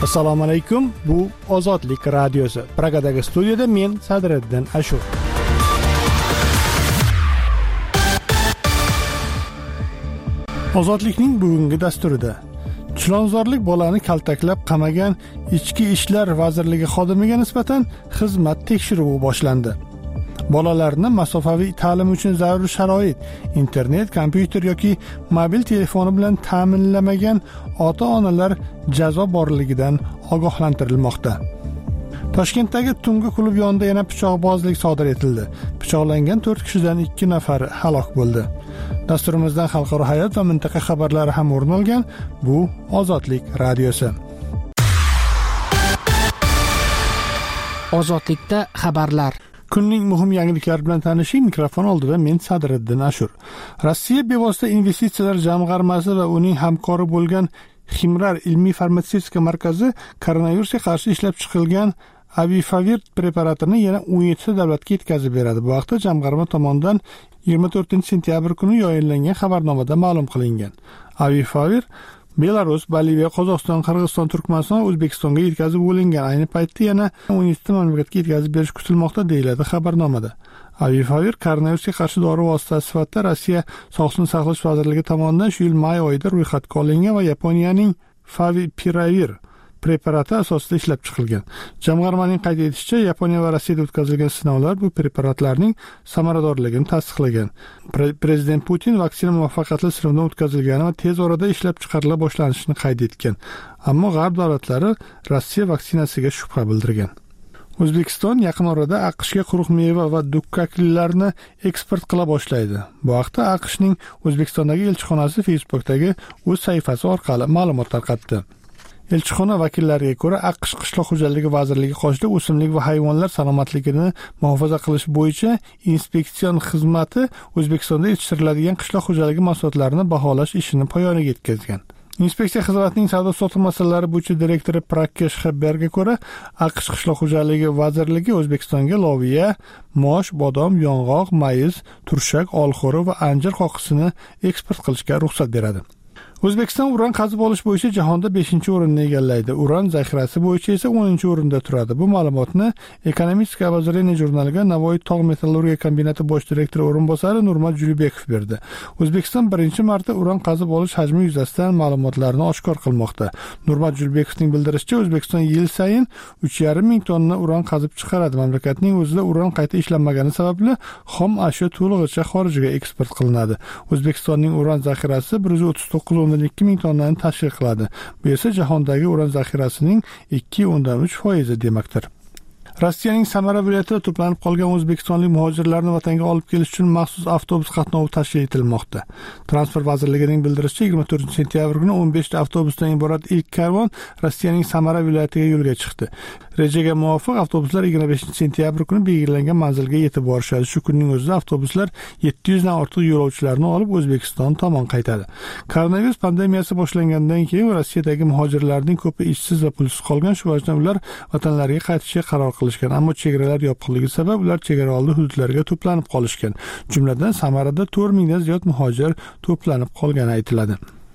Assalomu alaykum. Bu Ozodlik radiosi. Pragadagi studiyada men Sadriddin Ashur. Ozodlikning bugungi dasturida chilonzorlik bolani kaltaklab qamagan Ichki ishlar vazirligi xodimiga nisbatan xizmat tekshiruvi boshlandi. Bolalarni masofaviy ta'lim uchun zarur sharoit, internet, kompyuter yoki mobil telefoni bilan ta'minlamagan ota-onalar jazo borligidan ogohlantirilmoqda. Toshkentdagi tungi klub yonida yana pichoqbozlik sodir etildi. Pichoqlangan 4 kishidan 2 nafari halok bo'ldi. Dasturimizdan xalqaro hayot va mintaqa xabarlari ham o'rin olgan. Bu Ozodlik radiosi. Ozodlikda xabarlar. Kunning muhim yangiliklari bilan tanishing. Mikrofon oldida men Sadriddin Ashur. Rossiya bevosita investitsiyalar jamg'armasi va uning hamkori bo'lgan Ximrar ilmiy farmatsevtika markazi koronavirusga qarshi ishlab chiqilgan Avifavir preparatini yana 17 davlatga yetkazib beradi. Bu haqda jamg'arma tomonidan 24-sentyabr kuni yayınlangan xabarnomada ma'lum qilingan. Avifavir Belarus, Boliviya, Qozog'iston, Qirg'iziston, Turkmaniston, O'zbekistonga yetkazib bo'lingan. Ayni paytda yana 17 mamlakatga yetkazib berish kutilmoqda, deyiladi xabarnomada. Avifavir koronavirusga qarshi dori vositasi sifatida Rossiya Sog'liqni saqlash vazirligi tomonidan shu yil may oyida ro'yxatga olingan va Yaponiyaning Favipiravir preparati asosida ishlab chiqilgan. Jamg'armaning qayd etishicha, Yaponiya va Rossiyada o'tkazilgan sinovlar bu preparatlarning samaradorligini tasdiqlagan. Prezident Putin vaksina muvaffaqiyatli sinovdan o'tkazilgani va tez orada ishlab chiqarila boshlanishini qayd etgan. Ammo g'arb davlatlari Rossiya vaksinasiga shubha bildirgan. O'zbekiston yaqin orada AQShga quruq meva va dukkaklilarni eksport qila boshlaydi. Bu haqda AQShning O'zbekistondagi elchixonasi Facebookdagi o'z sahifasi orqali ma'lumot tarqatdi. Elchixona vakillariga ko'ra, AQSh Qishloq xo'jaligi vazirligi qoshida o'simlik va hayvonlar salomatligini muhofaza qilish bo'yicha inspeksion xizmati O'zbekistonda yetishtiriladigan qishloq xo'jaligi mahsulotlarini baholash ishini poyoniga yetkazgan. Inspeksiya xizmatining savdo-sotiq masalalari bo'yicha direktori Prakesh Xabberga ko'ra, AQSh Qishloq xo'jaligi vazirligi O'zbekistonga loviya, mosh, bodom, yong'oq, mayiz, turshak, olxo'ri va anjir qoqisini eksport qilishga ruxsat beradi. O'zbekiston uran qazib olish bo'yicha jahonda 5-o'rinni egallaydi. Uran zaxirasi bo'yicha esa 10-o'rinda turadi. Bu ma'lumotni Ekonomistika обозрение jurnaliga Navoiy tog' metallurgiya kombinati bosh direktori o'rinbosari Nurmat Julibekov berdi. O'zbekiston birinchi marta uran qazib olish hajmi yuzasidan ma'lumotlarni oshkor qilmoqda. Nurmat Julibekovning bildirishicha, O'zbekiston yil sayin 3,5 ming tonna uran qazib chiqaradi. Mamlakatning o'zida uran qayta ishlanmagani sababli xom ashyo to'lig'icha xorijga eksport qilinadi. O'zbekistonning uran zaxirasi 139,2 ming tonnani tashkil qiladi. Bu esa jahondagi uran zaxirasining 2,3% demakdir. Rossiyaning Samara viloyatida to'planib qolgan o'zbekistonlik muhojirlarni vatanga olib kelish uchun maxsus avtobus qatnovi tashkil etilmoqda. Transport vazirligining bildirishicha, 24-sentyabr kuni 15 ta avtobusdan iborat ilk karvon Rossiyaning Samara viloyatiga yo'lga chiqdi. Rejaga muvofiq avtobuslar 25-sentyabr kuni belgilangan manzilga yetib borishadi. Shu kunning o'zida avtobuslar 700 dan ortiq yo'lovchilarni olib O'zbekiston tomon qaytadi. Koronavirus pandemiyasi boshlangandan keyin Rossiyadagi muhojirlarning ko'pi ishsiz va pulsiz qolgan, shu vajdan ular vatanlariga qaytishga qaror qilishgan. Ammo chegaralar yopiqligi sabab ular chegara oldi hududlarga to'planib qolishgan. Jumladan Samarada 4 mingdan ziyod muhojir to'planib qolgani aytiladi.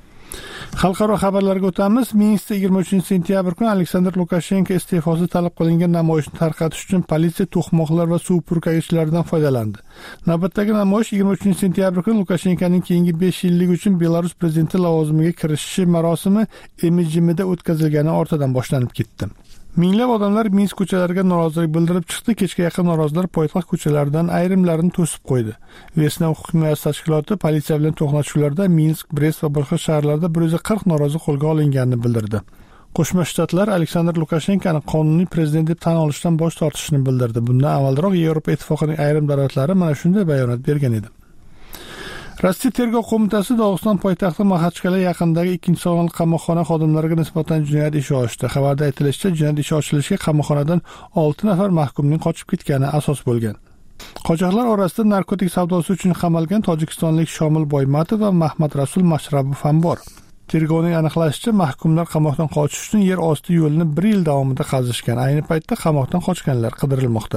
Xalqaro xabarlarga o'tamiz. Minskda 23-sentyabr kuni Aleksandr Lukashenko iste'fosi talab qilingan namoyishni tarqatish uchun politsiya to'qmoqlar va suv purkagichlaridan foydalandi. Navbatdagi namoyish 23-sentyabr kuni Lukashenkoning keyingi 5 yillik uchun Belarus prezidenti lavozimiga kirishishi marosimi Emijimida o'tkazilgani ortidan boshlanib ketdi. Minglab odamlar Minsk ko'chalariga norozilik bildirib chiqdi. Kechga yaqin norozilar poytaxt ko'chalaridan ayrimlarini to'sib qo'ydi. Vesna huquq himoyasi tashkiloti politsiya bilan to'qnashuvlarda Minsk, Brest va boshqa shaharlarda 140 norozi qo'lga olinganini bildirdi. Qo'shma Shtatlar Aleksandr Lukashenkoni qonuniy prezident deb tan olishdan bosh tortishini bildirdi. Bundan avvalroq Yevropa ittifoqining ayrim davlatlari mana shunday bayonot bergan edi. Rossiya tergov qo'mitasi Dog'iston poytaxti Maxachkala yaqinidagi 2-sonli qamoqxona xodimlariga nisbatan jinoyat ishi ochdi. Xabarda aytilishicha, jinoyat ishi ochilishiga qamoqxonadan 6 nafar mahkumning qochib ketgani asos bo'lgan. Qochoqlar orasida narkotik savdosi uchun qamalgan tojikistonlik Shomil Boymatov va Mahmad Rasul Mashrabov ham bor. Tergovning aniqlashicha, mahkumlar qamoqdan qochish uchun yer osti yo'lini 1 yil davomida qazishgan. Ayni paytda qamoqdan qochganlar qidirilmoqda.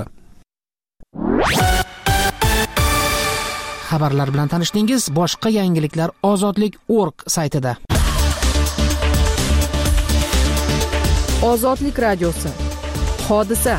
Xabarlar bilan tanishdingiz. Boshqa yangiliklar Ozodlik.org saytida. Ozodlik radiosi. Hodisa.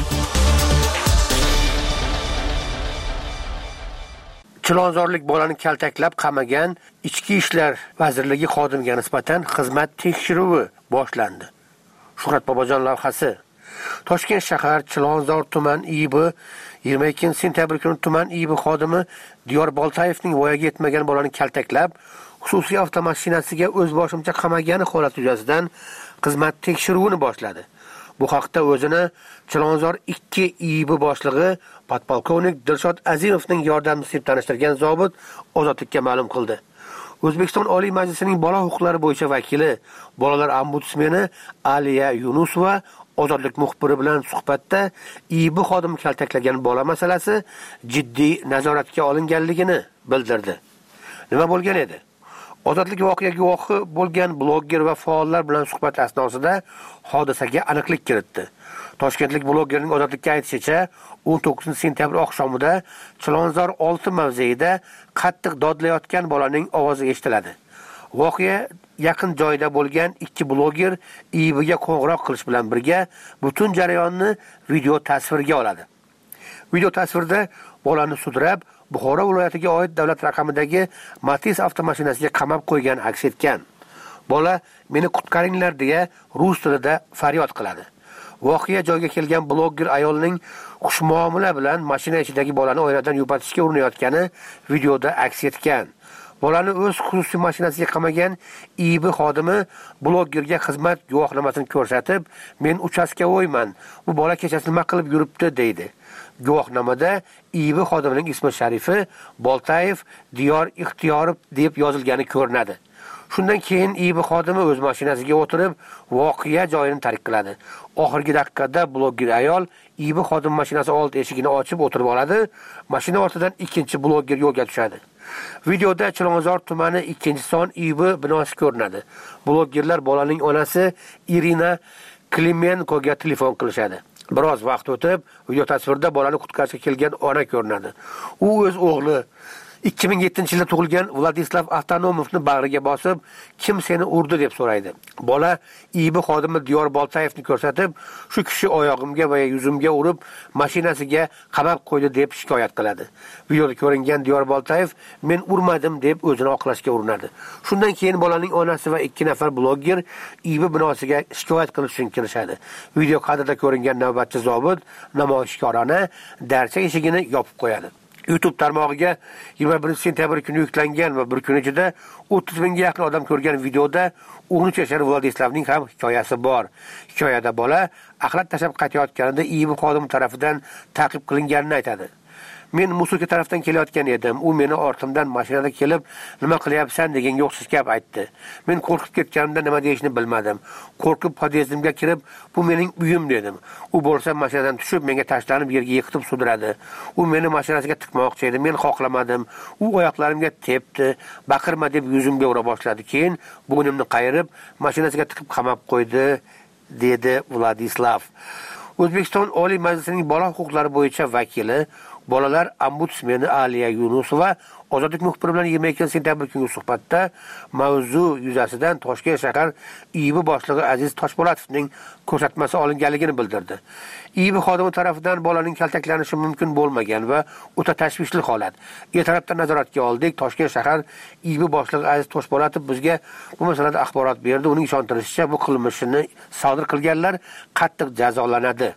Chilonzorlik bolani kaltaklab qamagan Ichki ishlar vazirligi xodimiga nisbatan xizmat tekshiruvi boshlandi. Shuhrat Bobojon lavhasi. Toshkent shahar Chilonzor tuman IIB 22-sentyabr kuni tuman IIB xodimi Diyor Boltayevning voyaga yetmagan bolani kaltaklab, xususiy avtomashinasiga o'z boshimcha qamagani holati yuzasidan xizmat tekshiruvini boshladi. Bu haqda o'zini Chilonzor 2 IIB boshlig'i podpolkovnik Dilshod Azimovning yordamchisi deb tanishtirgan zobit Ozodlikka ma'lum qildi. O'zbekiston Oliy Majlisining bola huquqlari bo'yicha vakili, bolalar ombudsmeni Aliya Yunusova Ozodlik muxbiri bilan suhbatda IIB xodimi kaltaklagan bola masalasi jiddiy nazoratga olinganligini bildirdi. Nima bo'lgan edi? Ozodlik voqea guvohi bo'lgan blogger va faollar bilan suhbat asnosida hodisaga aniqlik kiritdi. Toshkentlik bloggerning Ozodlikka aytishicha, 19-sentyabr oqshomida Chilonzor 6 mavzeida qattiq dodlayotgan bolaning ovozi eshitiladi. Voqea yaqin joyda bo'lgan ikki blogger IIBga qo'ng'iroq qilish bilan birga butun jarayonni video tasvirga oladi. Video tasvirda bolani sudrab, Buxoro viloyatiga oid davlat raqamidagi Matiz avtomashinasiga qamab qo'ygan aks etgan. Bola "Meni qutqaringlar" deya rus tilida faryod qiladi. Voqea joyiga kelgan blogger ayolning xushmuomala bilan mashina ichidagi bolani oynadan yupatishga urinayotgani videoda aks etgan. Bolani o'z xususiy mashinasiga qamagan IIB xodimi bloggerga xizmat guvohnomasini ko'rsatib, "Men uchastkavoyman. Bu bola kechasi nima qilib yuribdi" deydi. Guvohnomada IIB xodimining ismi sharifi Boltayev Diyor Ixtiyorov deb yozilgani ko'rinadi. Shundan keyin IIB xodimi o'z mashinasiga o'tirib, voqea joyini tark qiladi. Oxirgi daqiqada blogger ayol IIB xodim mashinasi old eshigini ochib o'tirib oladi. Mashina ortidan ikkinchi blogger yo'lga tushadi. Videoda Chilonzor tumani 2-son IIB binosi ko'rinadi. Bloggerlar bolaning onasi Irina Klimenkoga telefon qilishadi. Biroz vaqt o'tib, video tasvirda bolani qutqarishga kelgan ona ko'rinadi. U o'z o'g'li 2007-yilda tug'ilgan Vladislav Avtonomovni bag'riga bosib, "Kim seni urdi?" deb so'raydi. Bola IIB xodimi Diyor Boltayevni ko'rsatib, "Shu kishi oyog'imga va yuzimga urib, mashinasiga qamab qo'ydi" deb shikoyat qiladi. Videoda ko'ringan Diyor Boltayev "Men urmadim" deb o'zini oqlashga urinadi. Shundan keyin bolaning onasi va 2 nafar blogger IIB binosiga shikoyat qilish uchun kirishadi. Video kadrda ko'ringan navbatchi zobit namoyishkorona darcha eshigini yopib qo'yadi. YouTube tarmog'iga 21-sentyabr kuni yuklangan va bir kun ichida 30 mingga yaqin odam ko'rgan videoda 13 yashar Vladislavning ham hikoyasi bor. Hikoyada bola axlat tashlab qaytayotganida IIB xodimi tomonidan ta'qib qilinganini aytadi. "Men Musulka tarafdan kelayotgan edim. U meni ortimdan mashinada kelib, 'Nima qilyapsan?' degan yo'qsiz gap aytdi. Men qo'rqib ketganimda nima deyishni bilmadim. Qo'rqib podyezdimga kirib, 'Bu mening uyim' dedim. U bo'lsa mashinadan tushib, menga tashlanib yerga yiqitib sudradi. U meni mashinasiga tiqmoqchi edi. Men xohlamadim. U oyoqlarimga tepdi, 'Baqirma' deb yuzimga ura boshladi. Keyin bo'ynimni qayirib, mashinasiga tiqib qamab qo'ydi", dedi Vladislav. O'zbekiston Oliy Majlisining bola huquqlari bo'yicha vakili, bolalar ombudsmeni Aliya Yunusova Ozodlik muxbiri bilan 22-sentyabr kungi suhbatda mavzu yuzasidan Toshkent shahar IIB boshlig'i Aziz Toshpo'latovning ko'rsatmasi olinganligini bildirdi. IIB xodimi tomonidan bolaning kaltaklanishi mumkin bo'lmagan va o'ta tashvishli holat. Ertalabdan nazoratga oldik. Toshkent shahar IIB boshlig'i Aziz Toshpo'latov bizga bu masalada axborot berdi. Uning ishontirishicha, bu qilmishini sodir qilganlar qattiq jazolanadi.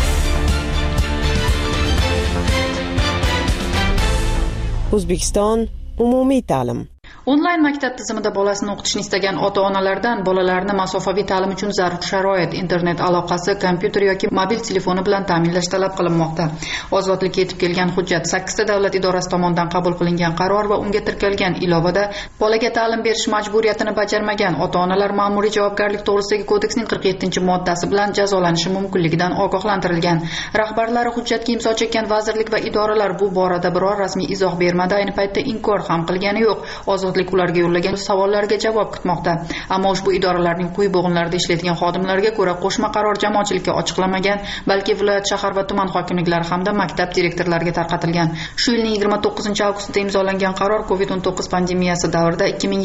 O'zbekiston umumiy ta'lim. Onlayn maktab tizimida bolasini o'qitishni istagan ota-onalardan bolalarni masofaviy ta'lim uchun zarur sharoit, internet aloqasi, kompyuter yoki mobil telefoni bilan ta'minlash talab qilinmoqda. Ozodlikka yetib kelgan hujjat 8 ta davlat idorasi tomonidan qabul qilingan qaror va unga kiritilgan ilovada bolaga ta'lim berish majburiyatini bajarmagan ota-onalar ma'muriy javobgarlik to'g'risidagi kodeksning 47-moddasi bilan jazolanishi mumkinligidan ogohlantirilgan. Rahbarlari hujjatga imzo chekkan vazirlik va idoralar bu borada biror rasmiy izoh bermadi. Ayni paytda inkor ham qilgani yo'q. Ozod Ozodlik ularga yo'llagan savollarga javob kutmoqda. Ammo ushbu idoralarning quyi bo'g'inlarida ishlaydigan xodimlarga ko'ra qo'shma qaror jamoatchilikka ochiqlanmagan, balki viloyat, shahar va tuman hokimliklari hamda maktab direktorlariga tarqatilgan. Shu yilning 29-avgustida imzolangan qaror COVID-19 pandemiyasi davrida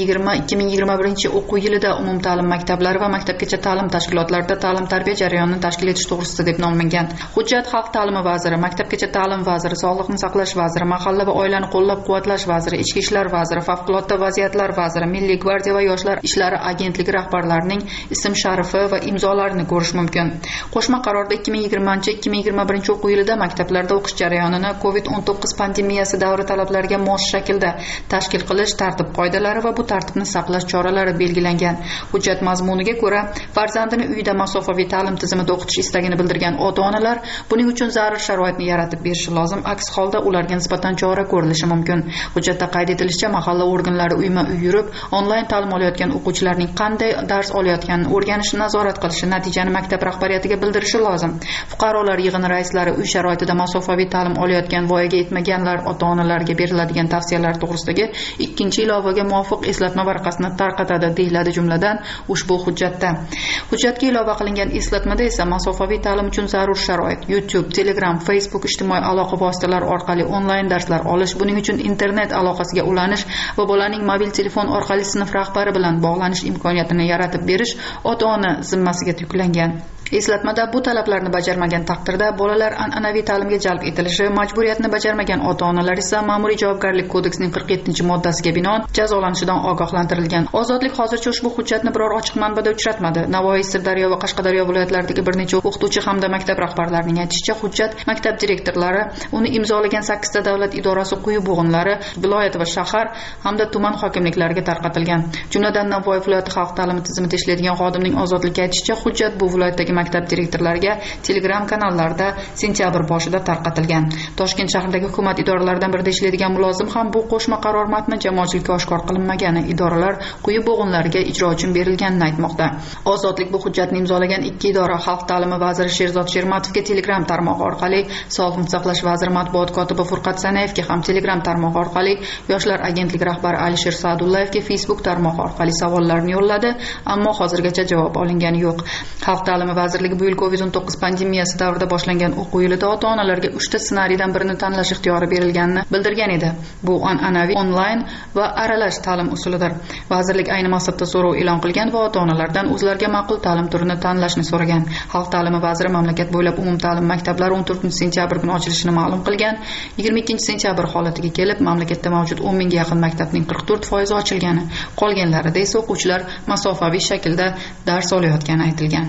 2020-2021 o'quv yilida umumta'lim maktablari va maktabgacha ta'lim tashkilotlarida ta'lim-tarbiya jarayonini tashkil etish to'g'risida deb nomlangan. Hujjat Xalq ta'limi vaziri, maktabgacha ta'lim vaziri, sog'liqni saqlash vaziri, mahalla va oilani qo'llab-quvvatlash vaziri, ichki ishlar vaziri, favqulodda vaziyatlar vaziri, Milliy gvardiya va yoshlar ishlari agentligi rahbarlarining ism-sharifi va imzolarini ko'rish mumkin. Qo'shma qarorda 2020-2021 o'quv yilida maktablarda o'qish jarayonini COVID-19 pandemiyasi davri talablariga mos shaklda tashkil qilish tartib-qoidalari va bu tartibni saqlash choralari belgilangan. Hujjat mazmuniga ko'ra, farzandini uyda masofaviy ta'lim tizimida o'qitish istagini bildirgan ota-onalar buning uchun zarur sharoitni yaratib berishi lozim. Aks holda ularga nisbatan chora ko'rilishi mumkin. Hujjatda qayd etilishicha, mahalla organlari uyma-uy yurib, onlayn ta'lim olayotgan o'quvchilarning qanday dars olayotganini o'rganishni nazorat qilishi, natijani maktab rahbariyatiga bildirishi lozim. Fuqarolar yig'ini raislari uy sharoitida masofaviy ta'lim olayotgan voyaga yetmaganlar ota-onalarga beriladigan tavsiyalar to'g'risidagi 2-ilovaga muvofiq eslatma varaqasini tarqatadi, deyiladi jumladan ushbu hujjatda. Hujjatga ilova qilingan eslatmada esa masofaviy ta'lim uchun zarur sharoit, YouTube, Telegram, Facebook ijtimoiy aloqa vositalari orqali onlayn darslar olish, buning uchun internet aloqasiga ulanish va bolaning mobil telefon orqali sinf rahbari bilan bog'lanish imkoniyatini yaratib berish ota-ona zimmasiga yuklangan. Eslatmada bu talablarni bajarmagan taqdirda bolalar an'anaviy ta'limga jalb etilishi, majburiyatni bajarmagan ota-onalar esa Ma'muriy javobgarlik kodeksining 47-moddasiga binoan jazolanishidan ogohlantirilgan. Ozodlik hozircha ushbu hujjatni biror ochiq manbada uchratmadi. Navoiy, Sirdaryo va Qashqadaryo viloyatlaridagi bir necha o'qituvchi hamda maktab rahbarlarining aytishicha, hujjat maktab direktorlari, uni imzolagan 8 ta davlat idorasi quyi bo'g'inlari, viloyat va shahar hamda tuman hokimliklariga tarqatilgan. Jumladan Navoiy viloyati xalq ta'limi tizimida ishlaydigan xodimning Ozodlikka aytishicha, hujjat bu viloyatdagi maktab direktorlariga Telegram kanallarda sentyabr boshida tarqatilgan. Toshkent shahridagi hukumat idoralaridan birida ishlaydigan mulozim ham bu qo'shma qaror matni jamoatchilikka oshkor qilinmagani, idoralar quyi bo'g'inlariga ijro uchun berilganini aytmoqda. Ozodlik bu hujjatni imzolagan 2 idora, Xalq ta'limi vaziri Sherzod Shermatovga Telegram tarmog'i orqali, Sog'liqni saqlash vaziri matbuot kotibi Furqat Sanayevga ham Telegram tarmog'i orqali, yoshlar agentligi rahbari Alisher Sa'dullayevga Facebook tarmog'i orqali savollarni yo'lladi, ammo hozirgacha javob olingani yo'q. Xalq ta'limi vazirligi bu yil COVID-19 pandemiyasi davrida boshlangan o'quv yilida ota-onalarga 3 ta ssenariydan birini tanlash ixtiyori berilganini bildirgan edi. Bu an'anaviy, onlayn va aralash ta'lim usulidir. Vazirlik ayni maqsadda so'rov e'lon qilgan va ota-onalardan o'zlariga ma'qul ta'lim turini tanlashni so'ragan. Xalq ta'limi vaziri mamlakat bo'ylab umumta'lim maktablari 14-sentyabr kuni ochilishini ma'lum qilgan. 22-sentyabr holatiga kelib, mamlakatda mavjud 10 mingga yaqin maktabning 44% ochilgani, qolganlarida esa o'quvchilar masofaviy shaklda dars olayotgani aytilgan.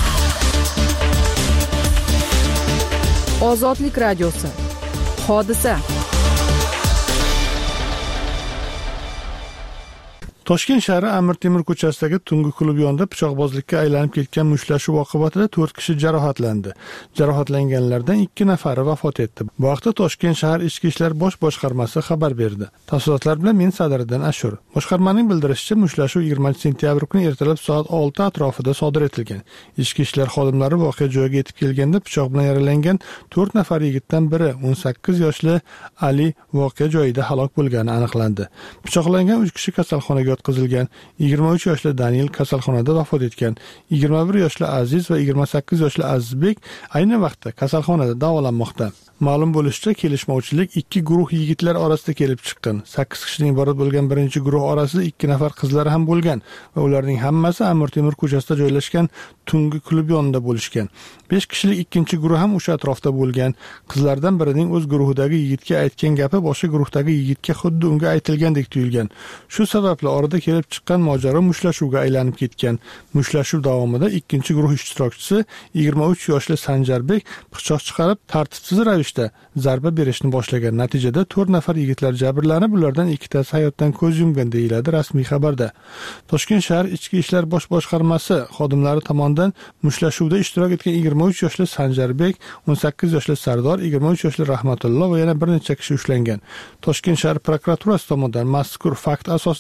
Ozodlik radiosi. Hodisa. Toshkent shahri Amir Temur ko'chasidagi tungi klub yonida pichoqbozlikka aylanib ketgan mushtlashuv oqibatida 4 kishi jarohatlandi. Jarohatlanganlardan 2 nafari vafot etdi. Bu haqda Toshkent shahar Ichki ishlar bosh boshqarmasi xabar berdi. Tafsilotlar bilan men Sadriddin Ashur. Boshqarmaning bildirishicha, mushtlashuv 20-sentyabr kuni ertalab soat 6 atrofida sodir etilgan. Ichki ishlar xodimlari voqea joyiga yetib kelganda pichoq bilan yaralangan 4 nafar yigitdan biri 18 yoshli Ali voqea joyida halok bo'lgani aniqlandi. Pichoqlangan 3 kishi kasalxonaga yotqizilgan. 23 yoshli Daniel kasalxonada vafot etgan. 21 yoshli Aziz va 28 yoshli Azizbek ayni vaqtda kasalxonada davolanmoqda. Ma'lum bo'lishicha, kelishmovchilik 2 guruh yigitlar orasida kelib chiqqan. 8 kishidan iborat bo'lgan birinchi guruh orasida 2 nafar qizlar ham bo'lgan va ularning hammasi Amir Temur ko'chasida joylashgan tungi klub yonida bo'lishgan. 5 kishilik ikkinchi guruh ham o'sha atrofda bo'lgan. Qizlardan birining o'z guruhidagi yigitga aytgan gapi boshqa guruhdagi yigitga xuddi unga aytilgandek tuyulgan. Shu sababli orada kelib chiqqan mojaro mushtlashuvga aylanib ketgan. Mushlashuv davomida ikkinchi guruh ishtirokchisi 23 yoshli Sanjarbek pichoq chiqarib tartibsiz ravishda zarba berishni boshlagan. Natijada 4 nafar yigitlar jabrlanib, ulardan 2tasi hayotdan ko'z yumgan, deyiladi rasmiy xabarda. Toshkent shahar Ichki ishlar bosh boshqarmasi xodimlari tomonidan mushtlashuvda ishtirok etgan 23 yoshli Sanjarbek, 18 yoshli Sardor, 23 yoshli Rahmatullo va yana bir necha kishi ushlangan. Toshkent shahar prokuraturasi tomonidan mazkur fakt asosida O'zbekiston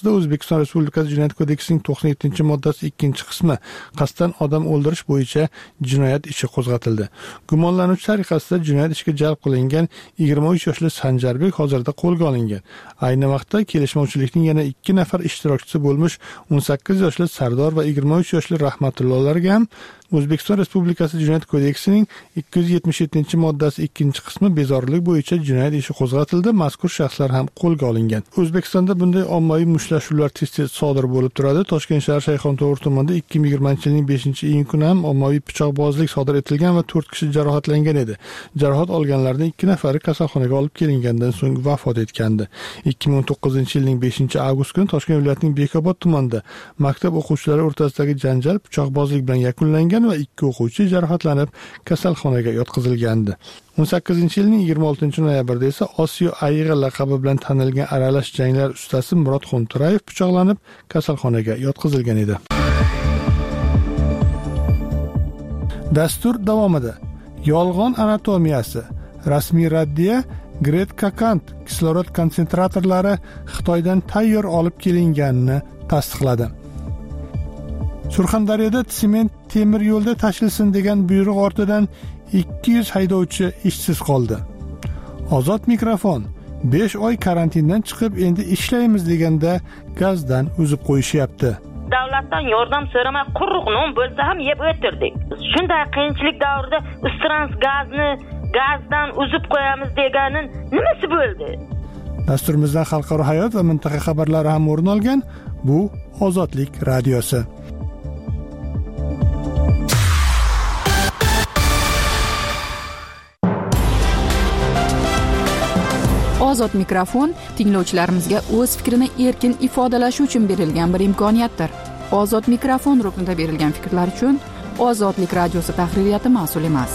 O'zbekiston Respublikasi Jinoyat kodeksining 97-moddasi 2-qismi qasddan odam o'ldirish bo'yicha jinoyat ishi qo'zg'atildi. Gumonlanuvchi tariqasida jinoyat ishiga jalb qilingan 23 yoshli Sanjarbek hozirda qo'lga olingan. Ayni vaqtda kelishmovchilikning yana 2 nafar ishtirokchisi bo'lmish 18 yoshli Sardor va 23 yoshli Rahmatullohlarga ham O'zbekiston Respublikasi Jinoyat kodeksining 277-moddasi 2-qismi bezorilik bo'yicha jinoyat ishi qo'zg'atildi. Mazkur shaxslar ham qo'lga olingan. O'zbekistonda bunday ommaviy mushtlashuvlar tez-tez sodir bo'lib turadi. Toshkent shahar Shayxontohur tumanida 2020-yilning 5-iyun kuni ham ommaviy pichoqbozlik sodir etilgan va 4 kishi jarohatlangan edi. Jarohat olganlarning 2 nafari kasalxonaga olib kelingandan so'ng vafot etgandi. 2019-yilning 5-avgust kuni Toshkent viloyatining Bekobod tumanida maktab o'quvchilari o'rtasidagi janjal pichoqbozlik bilan yakunlangan va 2 o'quvchi jarohatlanib kasalxonaga yotqizilgandi. 18-yilning 26-noyabrida esa Osiyo ayg'i laqabi bilan tanilgan aralash janglar ustasi Murodxon Turayev pichoqlanib kasalxonaga yotqizilgan edi. Dastur davomida yolg'on anatomiyasi, rasmiy raddiya, Gret-Kakant kislorod konsentratorlari Xitoydan tayyor olib kelinganini tasdiqladi. Surxondaryoda sement temir yo'lda tashilsin degan buyruq ortidan 200 haydovchi ishsiz qoldi. Ozod mikrofon 5 oy karantindan chiqib endi ishlaymiz deganda gazdan uzib qo'yishyapti. Davlatdan yordam so'ramay quruq non bo'lsa ham yeb o'tirdik. Shunday qiyinchilik davrida Ustrans gazdan uzib qo'yamiz deganin nimasi bo'ldi? Dasturimizdan xalqaro hayot va mintaqa xabarlari ham o'rin olgan. Bu Ozodlik radiosi. Ozod mikrofon tinglovchilarimizga o'z fikrini erkin ifodalashi uchun berilgan bir imkoniyatdir. Ozod mikrofon ruknida berilgan fikrlar uchun Ozodlik radiosi tahririyati mas'ul emas.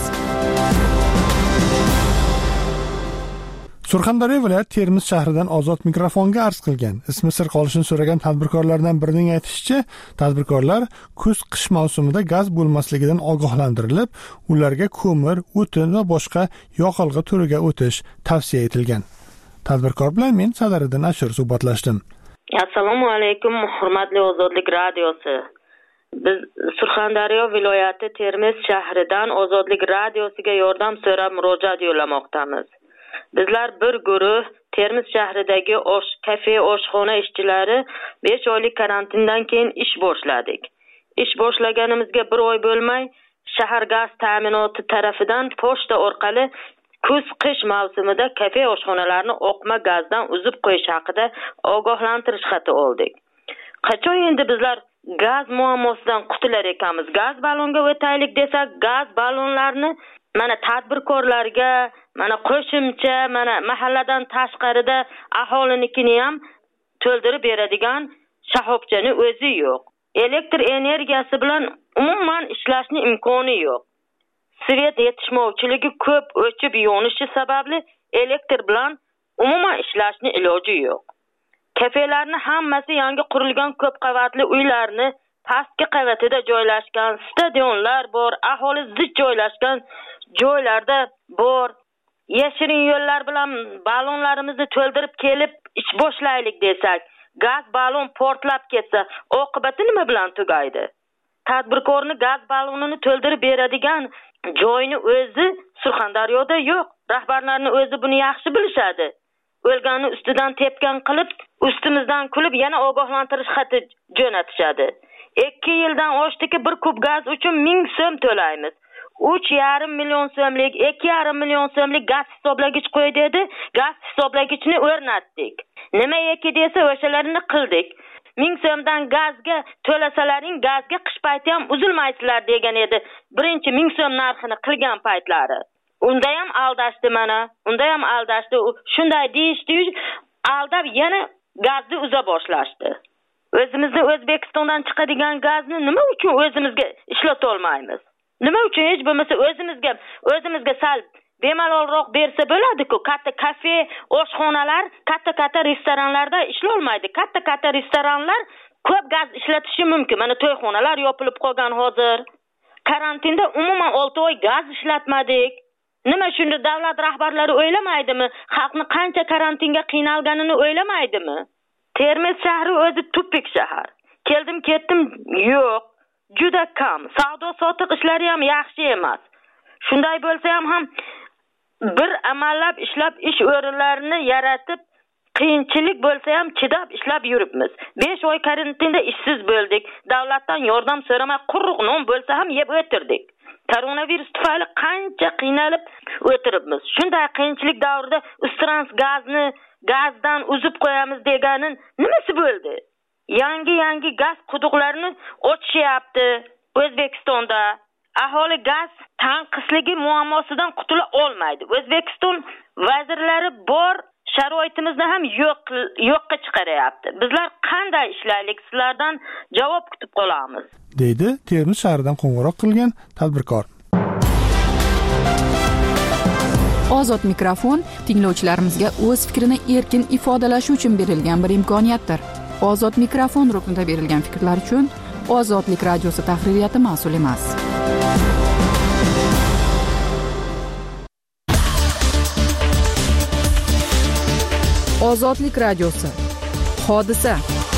Surxondaryo viloyati Termiz shahridan Ozod mikrofonga arz qilgan. Ismi sir qolishini so'ragan tadbirkorlardan birining aytishicha, tadbirkorlar kuz-qish mavsumida gaz bo'lmasligidan ogohlantirilib, ularga ko'mir, o'tin va boshqa yoqilg'i turiga o'tish tavsiya etilgan. Tadbirkor bilan men Sadariddin Ashur suhbatlashdim. Assalomu alaykum, hurmatli Ozodlik radiosi. Biz Surxondaryo viloyati Termiz shahridan Ozodlik radiosiga yordam so'rab murojaat yo'llamoqdamiz. Bizlar bir guruh Termiz shahridagi kafe, oshxona ishchilari 5 oylik karantindan keyin ish boshladik. Ish boshlaganimizga 1 oy bo'lmay, shahar gaz ta'minoti tarafidan pochta orqali kuz-qish mavsumida kafe, oshxonalarni oqma gazdan uzib qo'yish haqida ogohlantirish xati oldik. Qachon endi bizlar gaz muammosidan qutular ekanmiz? Gaz ballonga o'taylik desak, gaz ballonlarni mana tadbirkorlarga, mana qo'shimcha, mana mahalladan tashqarida aholinikini ham to'ldirib beradigan shahobchani o'zi yo'q. Elektr energiyasi bilan umuman ishlashning imkoni yo'q. Svet yetishmovchiligi ko'p, o'chib yonishi sababli elektr bilan umuman ishlashning iloji yo'q. Kafelarning hammasi yangi qurilgan ko'p qavatli uylarni pastki qavatida joylashgan, stadionlar bor, aholi zich joylashgan joylarda bor. Yashirin yo'llar bilan ballonlarimizni to'ldirib kelib ish boshlaylik desak, gaz ballon portlab ketsa, oqibati nima bilan tugaydi? Tadbirkorni gaz ballonini to'ldirib beradigan joyni o'zi Surxondaryoda yo'q. Rahbarlarning o'zi buni yaxshi bilishadi. O'lganni ustidan tepgan qilib, ustimizdan kulib yana ogohlantirish xati jo'natishadi. 2 yildan oshdiki, bir kub gaz uchun 1000 so'm to'laymiz. 3,5 million so'mlik, 2,5 million so'mlik gaz hisoblagich qo'y dedi. Gaz hisoblagichni o'rnatdik. Nima eki desa, o'shalarini qildik. 1000 so'mdan gazga to'lasalaring, gazga qish payti ham uzilmaysizlar degan edi. Birinchi 1000 so'm narxini qilgan paytlari. Unda ham aldashdi mana. Unda ham aldashdi. Shunday deyishdi, aldab yana gazni uza boshlashdi. O'zimizda O'zbekistondan chiqadigan gazni nima uchun o'zimizga ishlata olmaymiz? Nima uchun hech bo'lmasa o'zimizga sal bemalolroq bersa bo'ladi-ku. Katta kafe, oshxonalar, katta restoranlarda ishlay olmaydi. Katta restoranlar ko'p gaz ishlatishi mumkin. Mana to'yxonalar yopilib qolgan hozir. Karantinda umuman 6 oy gaz ishlatmadik. Nima shunda davlat rahbarlari o'ylamaydimi? Xalqni qancha karantinga qiynalganini o'ylamaydimi? Termiz shahri o'zi tupik shahar. Keldim ketdim yo'q. Juda kam. Savdo sotiq ishlari ham yaxshi emas. Shunday bo'lsa ham bir amallab ishlab ish o'rinlarini yaratib, qiyinchilik bo'lsa ham chidab ishlab yuribmiz. 5 oy karantinda ishsiz bo'ldik. Davlatdan yordam so'ramay quruq non bo'lsa ham yeb o'tirdik. Koronavirus tufayli qancha qiynalib o'tiribmiz. Shunday qiyinchilik davrida Ustrans gazdan uzib qo'yamiz deganin nimasi bo'ldi? Yangi gaz quduqlarini ochishyapti O'zbekistonda. Aholi gaz tanqisligi muammosidan qutula olmaydi. O'zbekiston vazirlari bor sharoitimizni ham yo'qqa chiqaryapti. Bizlar qanday ishlaylik? Sizlardan javob kutib qolamiz, deydi Termiz shahridan qo'ng'iroq qilgan tadbirkor. Ozod mikrofon tinglovchilarimizga o'z fikrini erkin ifodalashi uchun berilgan bir imkoniyatdir. Ozod mikrofon ruknida berilgan fikrlar uchun Ozodlik radiosi tahririyati mas'ul emas. Ozodlik radiosi. Hodisa.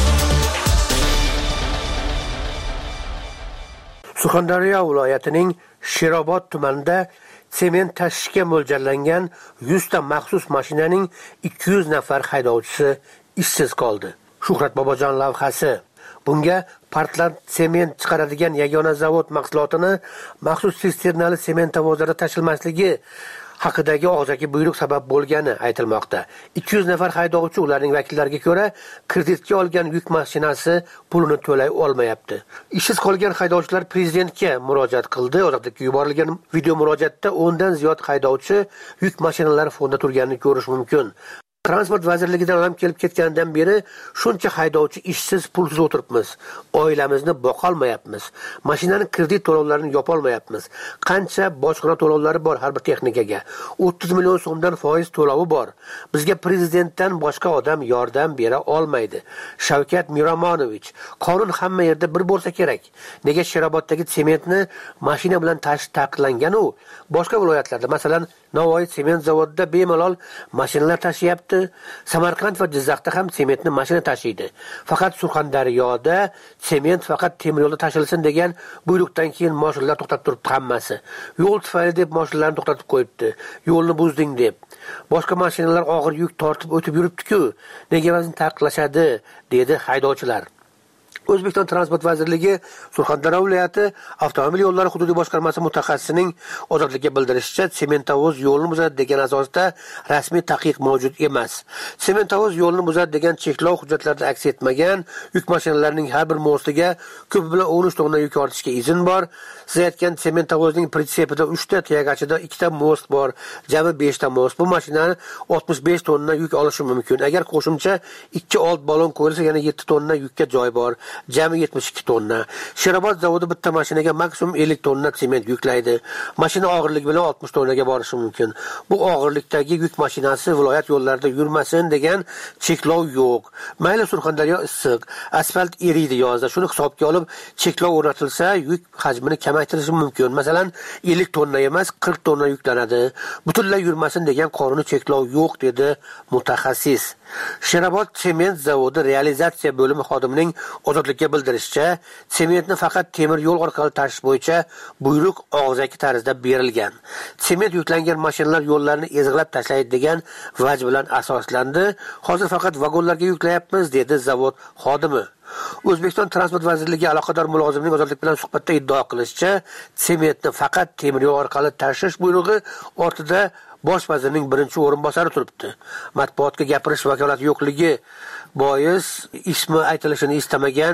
Surxondaryo viloyatining Sherobod tumanida sement tashishga mo'ljallangan 100 ta maxsus mashinaning 200 nafar haydovchisi ishsiz qoldi. Shuhrat Bobojon lavhasi. Bunga Portland sement chiqaradigan yagona zavod mahsulotini maxsus sisternali sementavozlarda tashilmasligi haqidagi og'zaki buyruq sabab bo'lgani aytilmoqda. 200 nafar haydovchi ularning vakillariga ko'ra kreditga olgan yuk mashinasi pulini to'lay olmayapti. Ishsiz qolgan haydovchilar prezidentga murojaat qildi. Ozodlikka yuborilgan video murojaatda 10 dan ziyod haydovchi yuk mashinalari fonda turganini ko'rish mumkin. Transport vazirligidan ham kelib ketgandan beri shuncha haydovchi ishsiz, pulsiz o'tiribmiz. Oilamizni boqolmayapmiz. Mashinaning kredit to'lovlarini yopolmayapmiz. Qancha bojxona to'lovlari bor har bir texnikaga. 30 million so'mdan foiz to'lovi bor. Bizga prezidentdan boshqa odam yordam bera olmaydi. Shavkat Miromonovich, qonun hamma yerda bir bo'lsa kerak. Nega Sheroboddagi sementni mashina bilan tashish taqiqlangan-u? Boshqa viloyatlarda, masalan, Navoiy sement zavodida bemalol mashinalar tashyapti. Samarqand va Jizzaxda ham sementni mashina tashiydi. Faqat Surxondaryoda sement faqat temir yo'lda tashilsin degan buyruqdan keyin mashinalar to'xtab turibdi hammasi. Yo'l tufayli deb mashinalarni to'xtatib qo'yibdi. Yo'lni buzding deb. Boshqa mashinalar og'ir yuk tortib o'tib yuribdi-ku. Nega bizni taqiqlashadi, dedi haydovchilar. O'zbekiston Transport vazirligi Surxondaryo viloyati avtomobil yo'llari hududiy boshqarmasi mutaxassisining Ozodlikka bildirishicha, sementavoz yo'lni buzadi degan asosda rasmiy taqiq mavjud emas. Sementavoz yo'lni buzadi degan cheklov hujjatlarida aks etmagan. Yuk mashinalarining har bir mostiga ko'pi bilan 13 tonna yuk ortishga izn bor. Siz aytgan sementavozning pritsepida 3 ta, tiyagachida 2 ta most bor, jami 5 ta most. Bu mashinani 65 tonna yuk olishi mumkin. Agar qo'shimcha 2 old balon qo'yilsa, yana 7 tonna yukka joy bor. Jami 72 tonna. Sherobod zavodi bitta mashinaga maksimum 50 tonna sement yuklaydi. Mashina og'irligi bilan 60 tonnaga borishi mumkin. Bu og'irlikdagi yuk mashinasi viloyat yo'llarida yurmasin degan cheklov yo'q. Mayli Surxondaryo issiq, asfalt eriydi yozda. Shuni hisobga olib cheklov o'rnatilsa, yuk hajmini kamaytirishi mumkin. Masalan, 50 tonna emas, 40 tonna yuklanadi. Butunlay yurmasin degan qonuniy cheklov yo'q, dedi mutaxassis. Sherobod sement zavodi realizatsiya bo'limi xodimining Ozodlikka bildirishicha, sementni faqat temir yo'l orqali tashish bo'yicha buyruq og'zaki tarzda berilgan. Sement yuklangan mashinalar yo'llarni ezg'ilab tashlaydi degan vaj bilan asoslandi. Hozir faqat vagonlarga yuklayapmiz, dedi zavod xodimi. O'zbekiston Transport vazirligi aloqador mulozimning Ozodlik bilan suhbatda iddao qilishicha, sementni faqat temir yo'l orqali tashish buyrug'i ortida bosh vazirning birinchi o'rinbosari turibdi. Matbuotga gapirish vakolati yo'qligi bois ismi aytilishini istamagan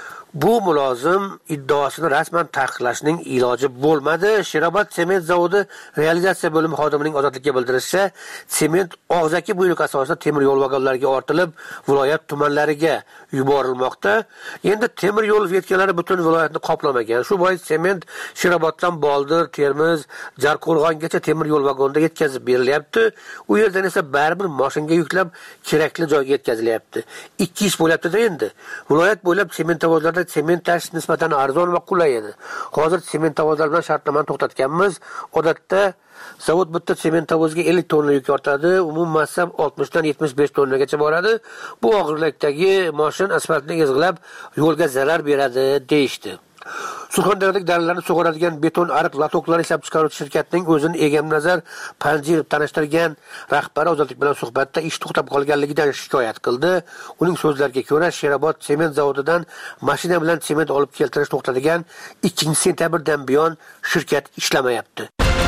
bu mulozim iddaosini rasman taqiqlashning iloji bo'lmadi. Sherobod sement zavodi realizatsiya bo'limi xodimining Ozodlikka bildirishicha, sement og'zaki buyruq asosida temir yo'l vagonlariga ortilib, viloyat tumanlariga yuborilmoqda. Endi temir yo'l vetkalari butun viloyatni qoplamagan. Shu bois sement Sheroboddan Boldir, Termiz, Jarqo'rg'ongacha temir yo'l vagonida yetkazib berilyapti. U yerdan esa baribir mashinga yuklab kerakli joyga yetkazilyapti. Ikki ish bo'lyapti-da endi. Viloyat bo'ylab sementavozlarda sement tashish nisbatan arzon va qulay edi. Hozir sement tovozlar bilan shartnomani to'xtatganmiz. Odatda zavod bitta sement tovoziga 50 tonna yuk ortadi, umumiy massa 60 dan 75 tonnagacha boradi. Bu og'irlikdagi mashin asfaltni ezg'ilab, yo'lga zarar beradi deyishdi. Surxondaryodagi daralarni sug'oradigan beton ariq latoklari ishlab chiqaruvchi shirkatning o'zini Egamnazar Panjirov tanishtirgan rahbari Ozodlik bilan suhbatda ish to'xtab qolganligidan shikoyat qildi. Uning so'zlariga ko'ra, Sherobod sement zavodidan mashina bilan sement olib keltirish to'xtatigan 2-sentyabrdan buyon shirkat ishlamayapti.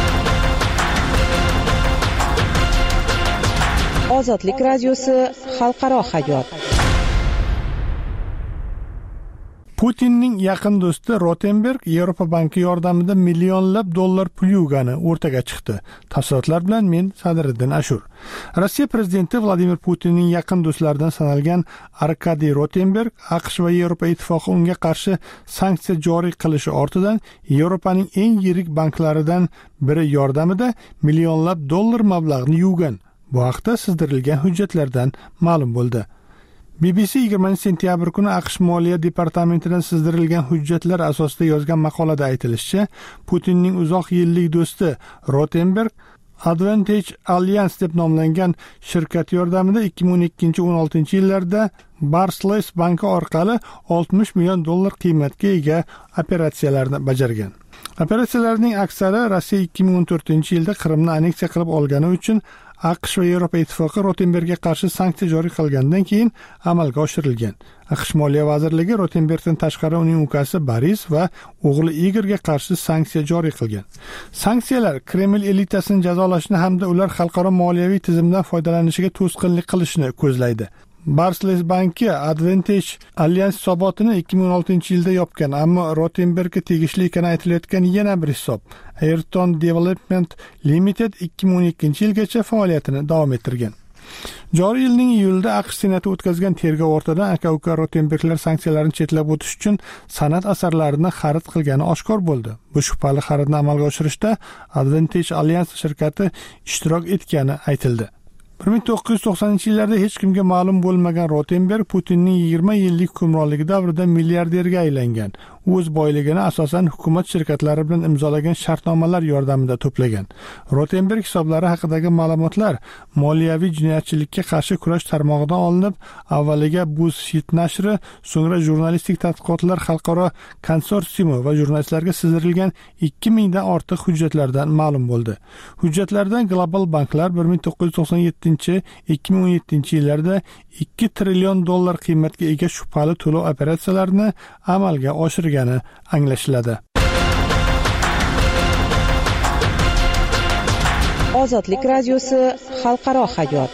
Ozodlik radiosi xalqaro hayot. Putinning yaqin do'sti Rotenberg Yevropa banki yordamida millionlab dollar pul yuvgani o'rtaga chiqdi. Tafsilotlar bilan men Sadriddin Ashur. Rossiya prezidenti Vladimir Putinning yaqin do'stlaridan sanalgan Arkadiy Rotenberg AQSh va Yevropa ittifoqi unga qarshi sanksiya joriy qilishi ortidan Yevropaning eng yirik banklaridan biri yordamida millionlab dollar mablag'ni yuvgan. Bu haqda sizdirilgan hujjatlardan ma'lum bo'ldi. BBC 20 sentyabr kuni AQSh Moliya departamentidan sizdirilgan hujjatlar asosida yozgan maqolada aytilishicha, Putinning uzoq yillik do'sti Rotenberg Advantage Alliance deb nomlangan shirkat yordamida 2012-16 yillarda Barclays banki orqali 60 million dollar qiymatga ega operatsiyalarni bajargan. Operatsiyalarning aksari Rossiya 2014-yilda Qrimni anneksiya qilib olgani uchun AQSh va Yevropa ittifoqi Rotenbergga qarshi sanksiya joriy qilgandan keyin amalga oshirilgan. AQSh Moliya vazirligi Rotenbergdan tashqari uning ukasi Boris va o'g'li Igorga qarshi sanksiya joriy qilgan. Sanksiyalar Kreml elitasini jazolashni hamda ular xalqaro moliyaviy tizimdan foydalanishiga to'sqinlik qilishni ko'zlaydi. Barclays banki Advantage Alliance hisobotini 2016-yilda yopgan, ammo Rotenbergga tegishli ekani aytilayotgan yana bir hisob Ayrton Development Limited 2012-yilgacha faoliyatini davom ettirgan. Joriy yilning iyulida AQSh senati o'tkazgan tergov ortidan aka-uka Rotenberglar sanksiyalarni chetlab o'tish uchun san'at asarlarini xarid qilgani oshkor bo'ldi. Bu shubhali xaridni amalga oshirishda Advantage Alliance shirkati ishtirok etgani aytildi. 1990-yillarda hech kimga ma'lum bo'lmagan Rotenberg Putinning 20 yillik hukmronligi davrida milliarderga aylangan. U o'z boyligini asosan hukumat shirkatlari bilan imzolagan shartnomalar yordamida to'plagan. Rotenberg hisoblari haqidagi ma'lumotlar moliyaviy jinoyatchilikka qarshi kurash tarmog'idan olinib, avvaliga BuzzFeed nashri, so'ngra jurnalistik tadqiqotlar xalqaro konsorsiumi va jurnalistlarga sizdirilgan 2000 dan ortiq hujjatlardan ma'lum bo'ldi. Hujjatlardan global banklar 1997-2017 yillarda 2 trillion dollar qiymatga ega shubhali to'lov operatsiyalarini amalga oshirgani anglashiladi. Ozodlik radiosi xalqaro hayot.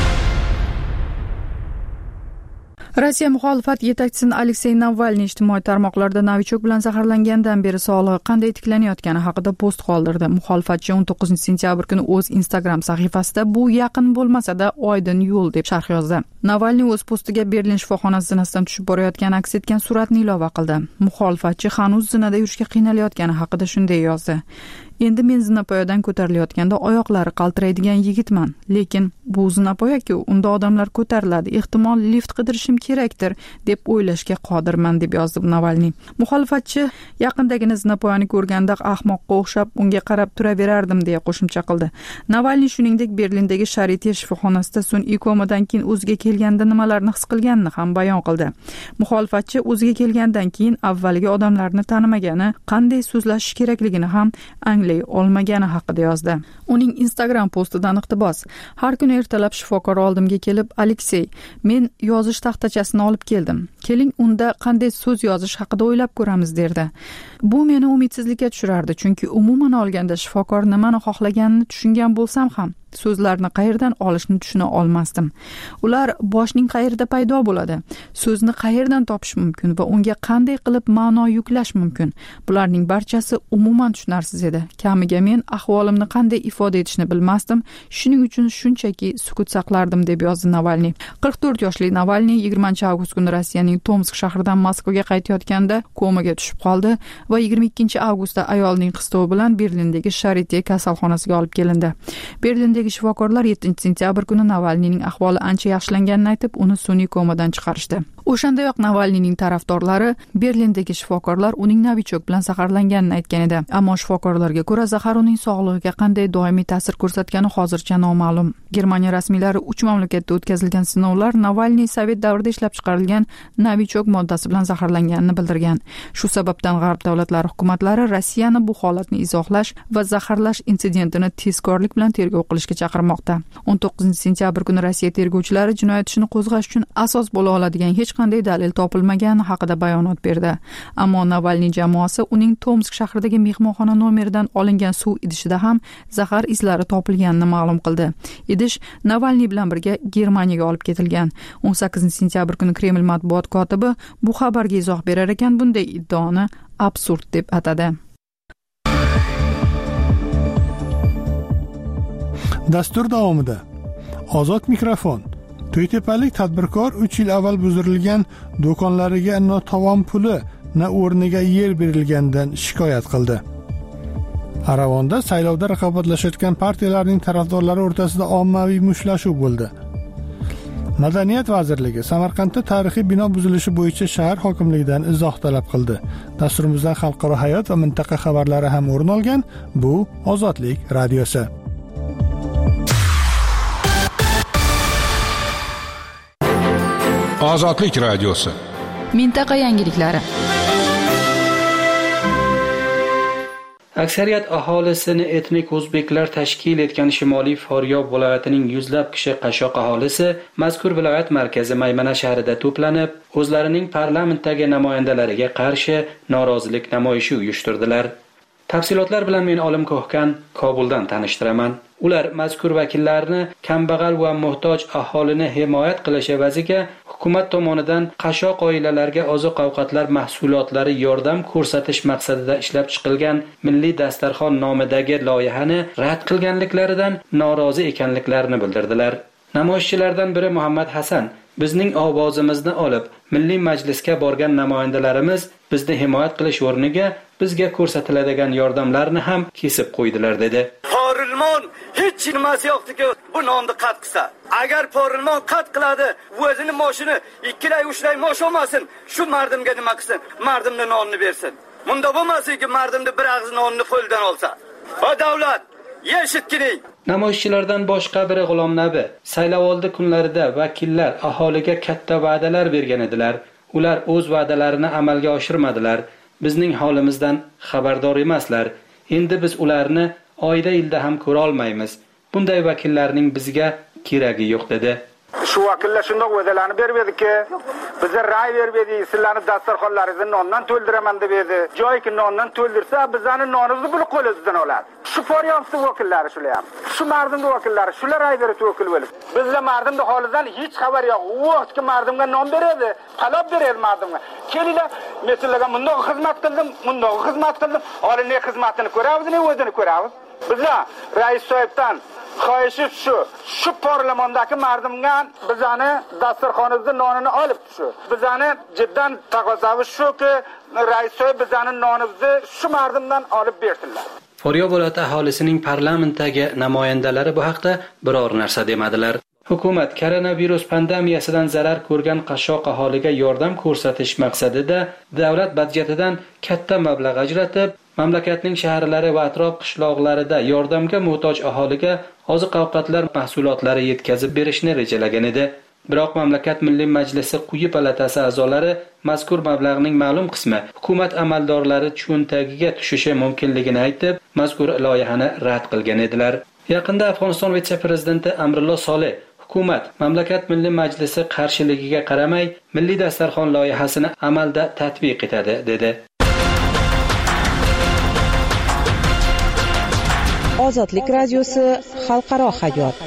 Rossiya muxolifat yetakchisi Aleksey Navalniy ijtimoiy tarmoqlarda novichok bilan zaharlangandan beri sog'lig'i qanday tiklanayotgani haqida post qoldirdi. Muxolifatchi 19 sentyabr kuni o'z Instagram sahifasida bu yaqin bo'lmasa-da oydin yo'l deb sharh yozdi. Navalniy o'z postiga Berlin shifoxonasi zinasidan tushib borayotgani aks etgan suratni ilova qildi. Muxolifatchi hanuz zinada yurishga qiynalayotgani haqida shunday yozdi. Endi men zinapoyadan ko'tarilayotganda oyoqlari qaltiraydigan yigitman, lekin bu zinapoya-ku, unda odamlar ko'tariladi, ehtimol lift qidirishim kerakdir deb o'ylashga qodirman deb yozdi Navalniy. Muxolifatchi yaqindagina zinapoyani ko'rganda ahmoqqa o'xshab unga qarab turaverardim deya qo'shimcha qildi. Navalniy shuningdek Berlindagi Charite shifoxonasida sun'iy komadan keyin o'ziga kelganda nimalarni his qilganini ham bayon qildi. Muxolifatchi o'ziga kelgandan keyin avvaliga odamlarni tanimagani, qanday so'zlashish kerakligini ham olmagani haqida yozdi. Uning Instagram postidan iqtibos: Har kuni ertalab shifokor oldimga kelib, Aleksey, men yozish taxtachasini olib keldim. Keling, unda qanday so'z yozish haqida o'ylab ko'ramiz derdi. Bu meni umidsizlikka tushirardi, chunki umuman olganda shifokor nimani xohlaganini tushungan bo'lsam ham so'zlarni qayerdan olishni tushuna olmasdim. Ular boshning qayerda paydo bo'ladi, so'zni qayerdan topish mumkin va unga qanday qilib ma'no yuklash mumkin. Bularning barchasi umuman tushunarsiz edi. Kamiga men ahvolimni qanday ifoda etishni bilmasdim, shuning uchun shunchaki sukut saqlardim deb yozdi Navalniy. 44 yoshli Navalniy 20-avgust kuni Rossiyaning Tomsk shahridan Moskvaga qaytayotganda komaga tushib qoldi va 22-avgustda ayolning qistovi bilan Berlindagi Charite kasalxonasiga olib kelindi. Berlindagi shifokorlar 7 sentyabr kuni Navalniyning ahvoli ancha yaxshilanganini aytib, uni sun'iy komadan chiqarishdi. O'shandayoq Navalniyning tarafdorlari Berlindagi shifokorlar uning novichok bilan zaharlanganini aytgan edi. Ammo shifokorlarga ko'ra zahar uning sog'lig'iga qanday doimiy ta'sir ko'rsatgani hozircha noma'lum. Germaniya rasmiylari 3 mamlakatda o'tkazilgan sinovlar Navalniy sovet davrida ishlab chiqarilgan novichok moddasi bilan zaharlanganini bildirgan. Shu sababdan g'arb davlatlari hukumatlari Rossiyani bu holatni izohlash va zaharlash insidentini tezkorlik bilan tergov qilishga chaqirmoqda. 19-sentyabr kuni Rossiya tergovchilari jinoyat ishini qo'zg'ash uchun asos bo'la oladigan hech qanday dalil topilmagani haqida bayonot berdi. Ammo Navalniy jamoasi uning Tomsk shahridagi mehmonxona nomeridan olingan suv idishida ham zahar izlari topilganini ma'lum qildi. Idish Navalniy bilan birga Germaniyaga olib ketilgan. 18-sentyabr kuni Kreml matbuot kotibi bu xabarga izoh berar ekan bunday iddaoni absurd deb atadi. Dastur davomida Ozod mikrofon. To'ytepalik tadbirkor 3 yil avval buzirilgan do'konlariga na tovon puli, na o'rniga yer berilgandan shikoyat qildi. Aravonda saylovda raqobatlashayotgan partiyalarning tarafdorlari o'rtasida ommaviy mushtlashuv bo'ldi. Madaniyat vazirligi Samarqandda tarixiy bino buzilishi bo'yicha shahar hokimligidan izoh talab qildi. Dasturimizdan xalqaro hayot va mintaqa xabarlari ham o'rin olgan. Bu Ozodlik radiosi. Ozodlik radiosi. Mintaqa yangiliklari. Aksariyat aholisini etnik o'zbeklar tashkil etgan Shimoliy Faryob viloyatining yuzlab kishi qashshoq aholisi mazkur viloyat markazi Maymana shahrida to'planib, o'zlarining parlamentdagi namoyandalariga qarshi norozilik namoyishi uyushtirdilar. Tafsilotlar bilan men Olim Ko'hkan Kobuldan tanishtiraman. Ular mazkur vakillarni kambag'al va muhtoj aholini himoyat qilish evaziga hukumat tomonidan qashshoq oilalarga oziq-ovqatlar mahsulotlari yordam ko'rsatish maqsadida ishlab chiqilgan Milliy dasturxon nomidagi loyihani rad qilganliklaridan norozi ekanliklarini bildirdilar. Namoyishchilardan biri Muhammad Hasan bizning ovozimizni olib, Milliy majlisga borgan namoyandalarimiz bizni himoyat qilish o'rniga bizga ko'rsatiladigan yordamlarni ham kesib qo'ydilar dedi. Porilmon hech nimasi yo'qdiki, bu nonni qat qilsa. Agar porilmon qat qiladi, o'zini moshini 2-3 mosh olmasin, shu mardimga nima qilsin? Mardimga nonni bersin. Bunda bo'lmasin-ki, mardimni bir og'iz nonni qo'ldan olsa. O davlat, yeshitkiring. Namoyishchilardan boshqa biri G'ulom Nabi saylovoldi kunlarida vakillar aholiga katta va'dalar bergan edilar. Ular o'z va'dalarini amalga oshirmadilar. Bizning holimizdan xabardor emaslar. Endi biz ularni oyda yilda ham ko'ra olmaymiz. Bunday vakillarning bizga keragi yo'q dedi. Shu vakillar shunday va'dalarni beribdi-ki, bizga ra'y beribdi, sizlarni dasturxonlaringizni nondan to'ldiraman deb edi. Joyki nondan to'ldirsa, bizlarni nonimizni buni qo'limizdan oladi. Shu Faryobning vakillari shular ham. Shu mardimning vakillari shular ra'y berib vakil bo'lib. Bizlar mardimning holidan hech xabar yo'q. U vaqtga mardimga non beradi, talab beradi mardimga. Kelinglar, men sizlarga bundoq xizmat qildim, bundoq xizmat qildim. Hali ne xizmatini ko'ramiz, ne o'zini ko'ramiz. Bizlar rais so'yibdan xohishi shu parlamentdagi mardimga bizani dasturxonimizning nonini olib shu. Bizani jiddan taqozomiz shuki, rais so'yib bizani nonimizni shu mardimdan olib berdilar. Faryob viloyati aholisining parlamentdagi namoyandalari bu haqda biror narsa demadilar. Hukumat koronavirus pandemiyasidan zarar ko'rgan qashshoq aholiga yordam ko'rsatish maqsadida davlat budjetidan katta mablag' ajratib, mamlakatning shaharlari va atrof qishloqlarida yordamga muhtoj aholiga oziq-ovqatlar mahsulotlari yetkazib berishni rejalagan edi. Biroq mamlakat Milliy majlisi quyi palatasi a'zolari mazkur mablag'ning ma'lum qismi hukumat amaldorlari cho'ntagiga tushishi mumkinligini aytib, mazkur loyihani rad qilgan edilar. Yaqinda Afg'oniston vitse-prezidenti Amrulloh Solih hukumat mamlakat Milliy majlisi qarshiligiga qaramay Milliy dasturxon loyihasini amalda tatbiq etadi dedi. Ozodlik radiosi xalqaro hayot.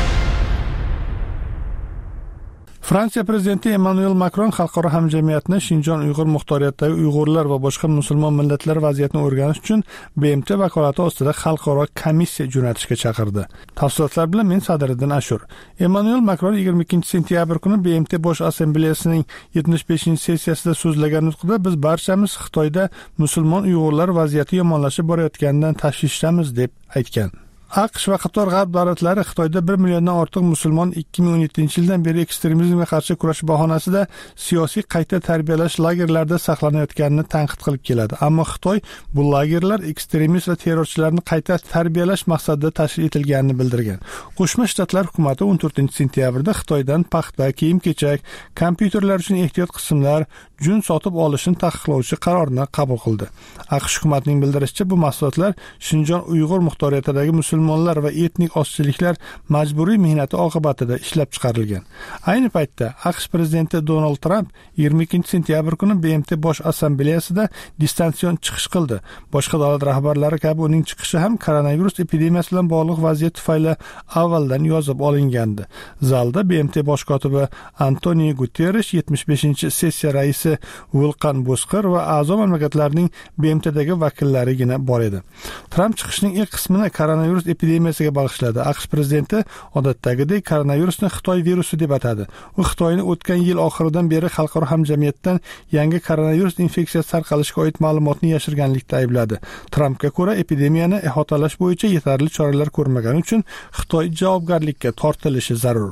Fransiya prezidenti Emmanuel Macron xalqaro hamjamiyatni Shinjon Uyg'ur muxtoriyatidagi Uyg'urlar va boshqa musulmon millatlar vaziyatini o'rganish uchun BMT vakolati ostida xalqaro komissiya jo'natishga chaqirdi. Tafsilotlar bilan men Sadriddin Ashur. Emmanuel Macron 22-sentyabr kuni BMT bosh assambleyasining 75-sessiyasida so'zlagan nutqida biz barchamiz Xitoyda musulmon Uyg'urlar vaziyati yomonlashib borayotganidan tashvishdamiz deb aytgan. AQSh va qator g'arb davlatlari Xitoyda 1 milliondan ortiq musulmon 2017-yildan beri ekstremizmga qarshi kurash bahonasida siyosiy qayta tarbiyalash lagerlarida saqlanayotganini tanqid qilib keladi. Ammo Xitoy bu lagerlar ekstremist va terrorchilarni qayta tarbiyalash maqsadida tashkil etilganini bildirgan. Qo'shma Shtatlar hukumati 14-sentyabrda Xitoydan paxta, kiyim-kechak, kompyuterlar uchun ehtiyot qismlar, jun sotib olishni taqiqlovchi qarorni qabul qildi. AQSh hukumatining bildirishicha, bu mahsulotlar Shinjon Uyg'ur muxtoriyatidagi musulmonlar va etnik ozchiliklar majburiy mehnati oqibatida ishlab chiqarilgan. Ayni paytda AQSh prezidenti Donald Trump 22-sentyabr kuni BMT bosh assambleyasida distansion chiqish qildi. Boshqa davlat rahbarlari kabi uning chiqishi ham koronavirus epidemiyasi bilan bog'liq vaziyat tufayli avvaldan yozib olingandi. Zalda BMT bosh kotibi Antonio Guterres, 75-sessiya raisi Vulqan Bozkır va a'zo mamlakatlarning BMTdagi vakillarigina bor edi. Trump chiqishining ilk qismini koronavirus epidemiyasiga bag'ishladi. AQSh prezidenti odatdagidek koronavirusni Xitoy virusi deb atadi. U Xitoyni o'tgan yil oxiridan beri xalqaro hamjamiyatdan yangi koronavirus infeksiyasi tarqalishiga oid ma'lumotni yashirganlikda aybladi. Trumpga ko'ra, epidemiyani ihotalash bo'yicha yetarli choralar ko'rmagani uchun Xitoy javobgarlikka tortilishi zarur.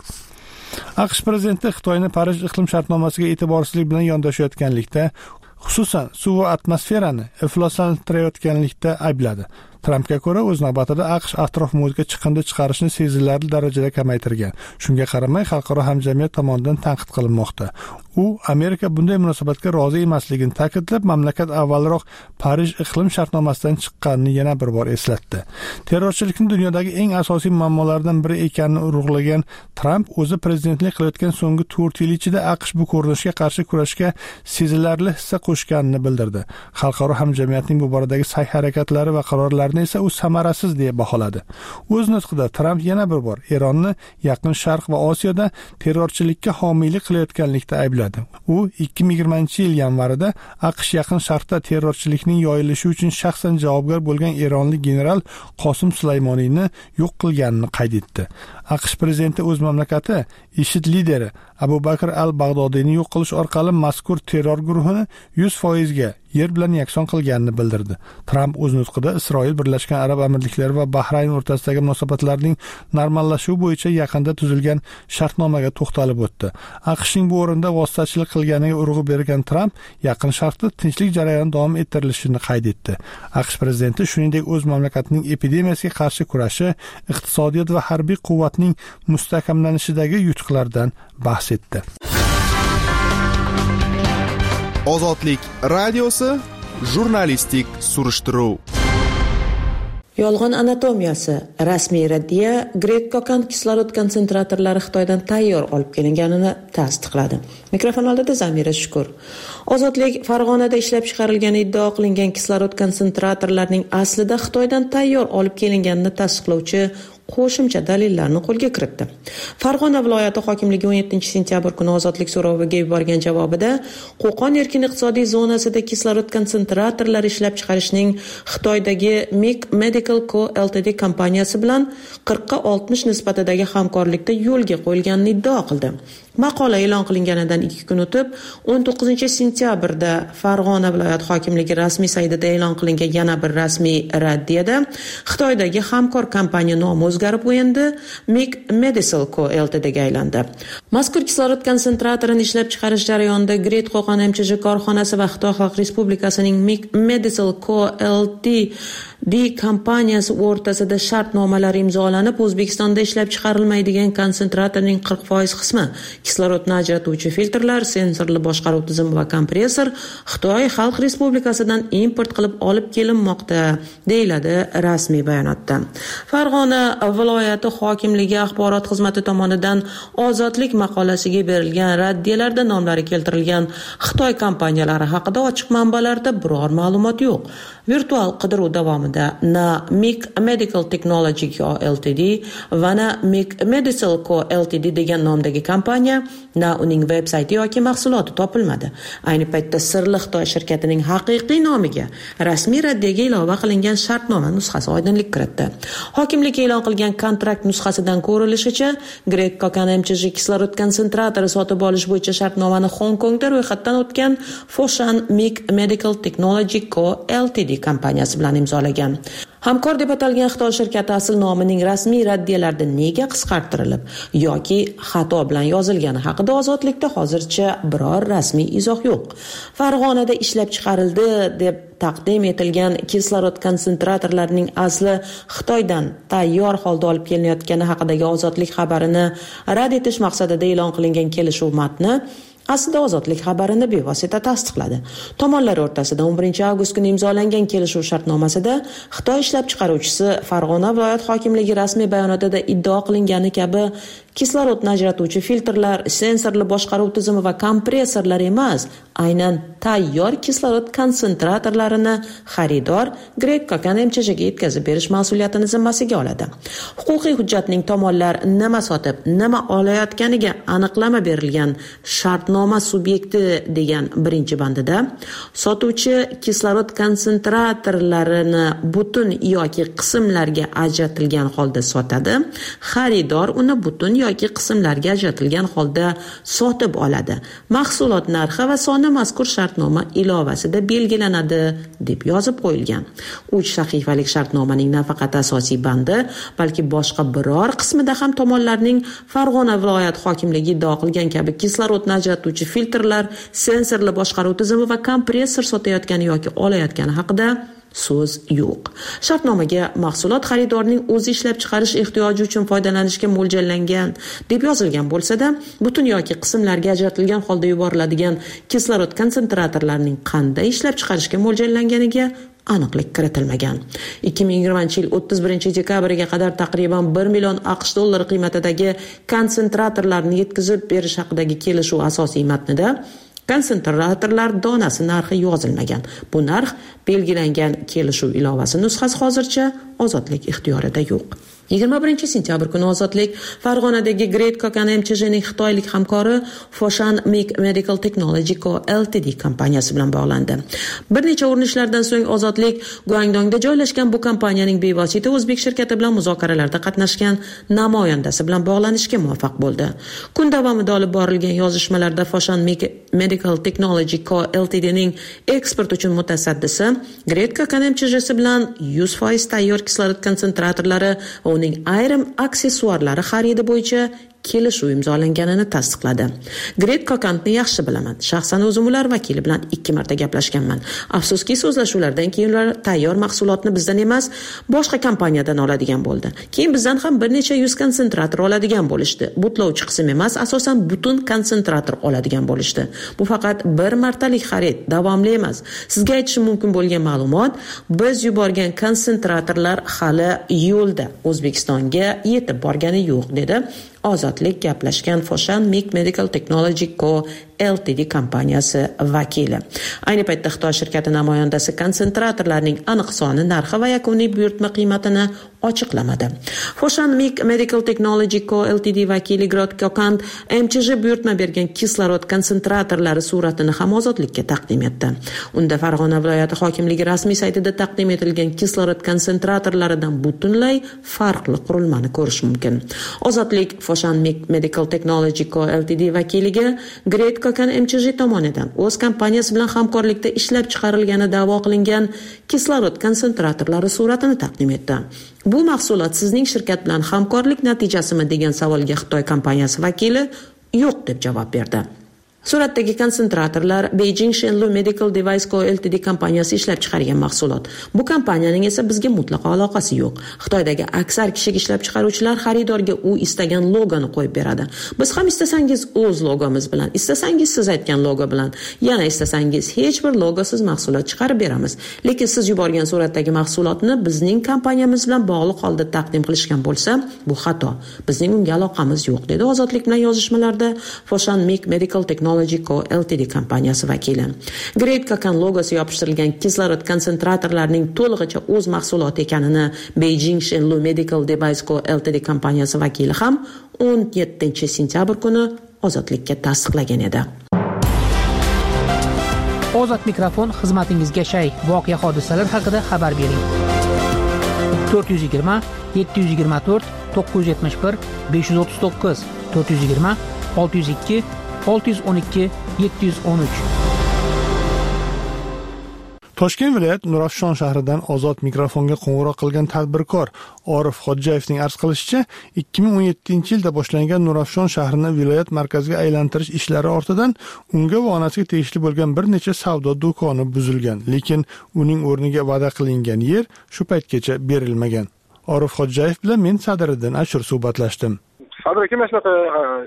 AQSh prezidenti Xitoyni Parij iqlim shartnomasiga e'tiborsizlik bilan yondashayotganlikda, xususan suv va atmosferani ifloslantirayotganlikda aybladi. Trumpga ko'ra, o'z navbatida AQSh atrof muhitga chiqindi chiqarishni sezilarli darajada kamaytirgan. Shunga qaramay, xalqaro hamjamiyat tomonidan tanqid qilinmoqda. U Amerika bunday munosabatga rozi emasligini ta'kidlab, mamlakat avvalroq Parij iqlim shartnomasidan chiqqanini yana bir bor eslatdi. Terrorchilikning dunyodagi eng asosiy muammolardan biri ekanini urg'ulagan Trump o'zi prezidentlik qilayotgan so'nggi 4 yil ichida AQSh bu ko'rinishga qarshi kurashga sezilarli hissa qo'shganini bildirdi. Xalqaro hamjamiyatning bu boradagi sa'y-harakatlari va qarorlarini esa u samarasiz deb baholadi. O'z nutqida Trump yana bir bor Eronni Yaqin Sharq va Osiyoda terrorchilikka homiylik qilayotganlikda aybladi. U 2020-yil yanvarida AQSh Yaqin Sharqda terrorchilikning yoyilishi uchun shaxsan javobgar bo'lgan eronlik general Qosim Sulaymoniyni yo'q qilganini qayd etdi. AQSh prezidenti o'z mamlakati IShID lideri Abu Bakr al-Bag'dodiyni yo'q qilish orqali mazkur terror guruhini 100% ga yer bilan yakson qilganini bildirdi. Trump o'z nutqida Isroil, Birlashgan Arab Amirliklari va Bahrayn o'rtasidagi munosabatlarning normallashuvi bo'yicha yaqinda tuzilgan shartnomaga to'xtalib o'tdi. AQShning bu o'rinda vositachilik qilganiga urg'u bergan Trump, Yaqin Sharqda tinchlik jarayoni davom ettirilishini qayd etdi. AQSh prezidenti shuningdek o'z mamlakatining epidemiyasiga qarshi kurashi, iqtisodiyot va harbiy quvvatning mustahkamlanishidagi yutuqlardan bahs etdi. Ozodlik radiosi jurnalistik surishtiruv. Yolg'on anatomiyasi rasmiy raddiya Grek-kokan kislorod konsentratorlari Xitoydan tayyor olib kelinganini tasdiqladi. Mikrofon oldida Zamira Shukur. Ozodlik Farg'onada ishlab chiqarilgani iddao qilingan kislorod konsentratorlarining aslida Xitoydan tayyor olib kelinganini tasdiqlovchi qo'shimcha dalillarni qo'lga kiritdi. Farg'ona viloyati hokimligi 17-sentyabr kuni Ozodlik so'roviga yuborgan javobida Qo'qon erkin iqtisodiy zonasida kislorod konsentratorlari ishlab chiqarishning Xitoydagi MIC Medical Co Ltd kompaniyasi bilan 40-60 nisbatidagi hamkorlikda yo'lga qo'yilganini iddao qildi. Maqola e'lon qilinganidan 2 kun o'tib, 19-sentyabrda Farg'ona viloyat hokimligi rasmiy saytida e'lon qilingan yana bir rasmiy raddiyada Xitoydagi hamkor kompaniya nomi o'zgarib endi MIC Medical Co Ltd ga aylandi. Mazkur kislorod konsentratorini ishlab chiqarish jarayonida Gret Qo'qon MChJ korxonasi va Xitoy Xalq Respublikasining MIC Medical Co Ltd kompaniyasi o'rtasida shartnomalar imzolanib, O'zbekistonda ishlab chiqarilmaydigan konsentratorning 40% qismi kislorodni ajratuvchi filtrlar, sensorli boshqaruv tizimi va kompressor Xitoy Xalq Respublikasidan import qilib olib kelinmoqda, deyiladi rasmiy bayonotda. Farg'ona viloyati hokimligi axborot xizmati tomonidan Ozodlik maqolasiga berilgan raddiyalarda nomlari keltirilgan Xitoy kompaniyalari haqida ochiq manbalarda biror ma'lumot yo'q. Virtual qidiruv davomida na MIC Medical Technology Co Ltd va na MIC Medical Co Ltd degan nomdagi kompaniya, na uning veb-sayti yoki mahsuloti topilmadi. Ayni paytda sirli Xitoy shirkatining haqiqiy nomiga rasmiy raddiyaga ilova qilingan shartnoma nusxasi oydinlik kiritdi. Hokimlik e'lon qilgan kontrakt nusxasidan ko'rilishicha, Grek-kokan MChJ kislorod konsentratori sotib olish bo'yicha shartnomani Hong Kongda ro'yxatdan o'tgan Foshan MIC Medical Technology Co Ltd kompaniyasi bilan imzolagan. Hamkor deb atalgan Xitoy shirkati asl nomining rasmiy raddiyalarida nega qisqartirilib yoki xato bilan yozilgani haqida Ozodlikda hozircha biror rasmiy izoh yo'q. Farg'onada ishlab chiqarildi deb taqdim etilgan kislorod konsentratorlarining asli Xitoydan tayyor holda olib kelinayotgani haqidagi Ozodlik xabarini rad etish maqsadida e'lon qilingan kelishuv matni aslida Ozodlik xabarini bevosita tasdiqladi. Tomonlar o'rtasida 11-avgust kuni imzolangan kelishuv shartnomasida Xitoy ishlab chiqaruvchisi Farg'ona viloyat hokimligi rasmiy bayonotida iddao qilingani kabi kislorodni ajratuvchi filtrlar, sensorli boshqaruv tizimi va kompressorlar emas, aynan tayyor kislorod konsentratorlarini xaridor Great Kokan MCHga yetkazib berish mas'uliyatini zimmasiga oladi. Huquqiy hujjatning tomonlar nima sotib, nima olayotganiga aniqlama berilgan shartnoma subyekti degan birinchi bandida sotuvchi kislorod konsentratorlarini butun yoki qismlarga ajratilgan holda sotadi, xaridor uni butun yoki qismlarga ajratilgan holda sotib oladi. Mahsulot narxi va soni mazkur shartnoma ilovasida belgilanadi deb yozib qo'yilgan. 3 sahifalik shartnomaning nafaqat asosiy bandi, balki boshqa biror qismida ham tomonlarning Farg'ona viloyat hokimligi iddao qilgan kabi kislorodni ajratuvchi filtrlar, sensorli boshqaruv tizimi va kompressor sotayotgani yoki olayotgani haqida so'z yo'q. Shartnomaga mahsulot xaridorning o'zi ishlab chiqarish ehtiyoji uchun foydalanishga mo'ljallangan deb yozilgan bo'lsa-da, butun yoki qismlarga ajratilgan holda yuboriladigan kislorod konsentratorlarining qanday ishlab chiqarishga mo'ljallanganiga aniqlik kiritilmagan. 2020-yil 31-dekabriga qadar taqriban 1 million AQSh dollari qiymatidagi konsentratorlarni yetkazib berish haqidagi kelishuv asosiy matnida konsentratorlar donasi narxi yozilmagan. Bu narx belgilangan kelishuv ilovasi nusxasi hozircha Ozodlik ixtiyorida yo'q. 21-sentyabr kuni Ozodlik Farg'onadagi Great Kokan MCHning xitoylik hamkori Foshan Medical Technology Co Ltd kompaniyasi bilan bog'landi. Bir necha urinishlardan so'ng Ozodlik Guangdongda joylashgan bu kompaniyaning bevosita o'zbek shirkati bilan muzokaralarda qatnashgan namoyandasi bilan bog'lanishga muvaffaq bo'ldi. Kun davomida olib borilgan yozishmalarda Foshan Medical Technology Co Ltdning eksport uchun mutasaddisi Great Kokan MCHsi bilan 100% tayyor kislorod konsentratorlari va uning ayrim aksessuarlari xaridi bo'yicha kelishuv imzolanganini tasdiqladi. Great Kokantni yaxshi bilaman. Shaxsan o'zim ular vakili bilan 2 marta gaplashganman. Afsuski, so'zlashuvlardan keyin ular tayyor mahsulotni bizdan emas, boshqa kompaniyadan oladigan bo'ldi. Keyin bizdan ham bir necha 100 konsentrator oladigan bo'lishdi. Butlovchi qism emas, asosan butun konsentrator oladigan bo'lishdi. Bu faqat bir martalik xarid, davomli emas. Sizga aytishim mumkin bo'lgan ma'lumot, biz yuborgan konsentratorlar hali yo'lda, O'zbekistonga yetib borgani yo'q, dedi Ozodlik gaplashgan Foshan Medical Technology Co Ltd kompaniyasi vakili. Ayni paytda Xitoy shirkati namoyandasi konsentratorlarning aniq soni, narxi va yakuniy buyurtma qiymatini ochiqlamadi. Foshan Medical Technology Co Ltd vakili Great Kokan MCH buyurtma bergan kislorod konsentratorlari suratini ham Ozodlikka taqdim etdi. Unda Farg'ona viloyati hokimligi rasmiy saytida taqdim etilgan kislorod konsentratorlaridan butunlay farqli qurilmani ko'rish mumkin. Ozodlik Foshan Medical Technology Co Ltd vakiliga Great Kokan MCH tomonidan o'z kompaniyasi bilan hamkorlikda ishlab chiqarilgani da'vo qilingan kislorod konsentratorlari suratini taqdim etdi. Bu mahsulot sizning shirkat bilan hamkorlik natijasimi degan savolga Xitoy kompaniyasi vakili yo'q deb javob berdi. Suratdagi konsentratorlar Beijing Shenlu Medical Device Co Ltd kompaniyasi ishlab chiqargan mahsulot. Bu kompaniyaning esa bizga mutlaqo aloqasi yo'q. Xitoydagi aksar kichik ishlab chiqaruvchilar xaridorga u istagan logoni qo'yib beradi. Biz ham istasangiz o'z logomiz bilan, istasangiz siz aytgan logo bilan, yana istasangiz hech bir logosiz mahsulot chiqarib beramiz. Lekin siz yuborgan suratdagi mahsulotni bizning kompaniyamiz bilan bog'liq holda taqdim qilishgan bo'lsa, bu xato. Bizning unga aloqamiz yo'q, dedi Ozodlik bilan yozishmalarda Foshan Medical Technology Co Ltd kompaniyasi vakili. Great Kokan logosi yopishtirilgan kislorod konsentratorlarining to'lig'icha o'z mahsuloti ekanini Beijing Shenlu Medical Device Co Ltd kompaniyasi vakili ham 17-sentyabr kuni Ozodlikka tasdiqlagan edi. Ozod mikrofon xizmatingizga shay. Voqea hodisalar haqida xabar bering. 420 724 971 539 420 602 612 713. Toshkent viloyat Nurafshon shahridan ozod mikrofonga qo'ng'iroq qilgan tadbirkor Orif Xodjayevning arz qilishicha, 2017-yilda boshlangan Nurafshon shahrini viloyat markaziga aylantirish ishlari ortidan unga va onasiga tegishli bo'lgan bir necha savdo do'koni buzilgan, lekin uning o'rniga va'da qilingan yer shu paytgacha berilmagan. Orif Xodjayev bilan men Sadiriddin Ashur suhbatlashdim. Sadir aka, mana shunaqa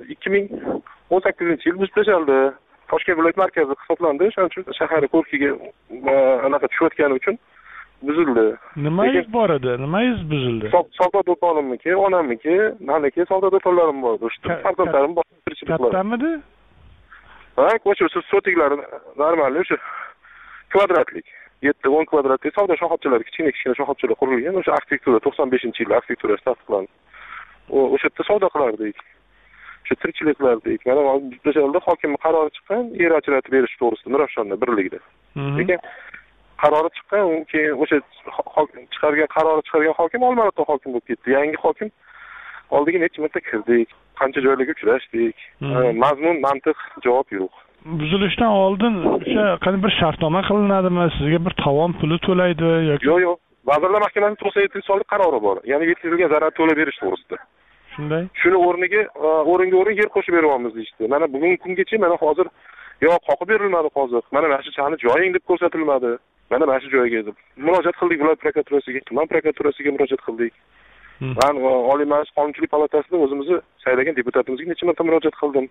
2018-yil buzib tashlandi. Toshkent viloyat markazi hisoblandi. Shuning uchun shahar ko'rkiga anaqa tushayotgani uchun buzildi. Nimangiz bor edi? Nimangiz buzildi? Savdo do'konimniki, onamniki, meniki savdo do'konlarim bor. O'sha farzandlarim bor. Kattamidi? Ha, o'sha sotiklari normal, o'sha kvadratlik. 7-10 kvadratlik savdo shoxobchalari, kichkina shoxobchalar qurilgan. O'sha arxitektura 95-yil arxitekturasi tasdiqlandi. O'sha yerda savdo qilardik. Shu tirikchiliklardik. Mana hozir hokim qarori chiqqan, yer ajratib berish to'g'risida Nurafshonda birligida. Lekin qarori chiqqan, keyin o'sha chiqargan hokim Olmaliqda hokim bo'lib ketdi. Yangi hokim oldiga necha marta kirdik, qancha joylarga uchrashdik. Mazmun, mantiq javob yo'q. Buzilishdan oldin o'sha qanday bir shartnoma qilinadimi? Sizga bir tovon puli to'laydi yoki? Yo'q. Vazirlar Mahkamasining 97-sonli qarori bor. Ya'ni yetkazilgan zarar to'lab berish to'g'risida. Shunday. Shuni o'rniga yer qo'shib beryapmiz deydi. Mana bugungi kungacha mana hozir qoqib berilmadi hozir. Mana shu chani joying deb ko'rsatilmadi. Mana shu joyga deb murojaat qildik viloyat prokuraturasiga, tuman prokuraturasiga murojaat qildik. Men Oliy Majlis Qonunchilik palatasida o'zimizni saylagan deputatimizga necha marta murojaat qildim.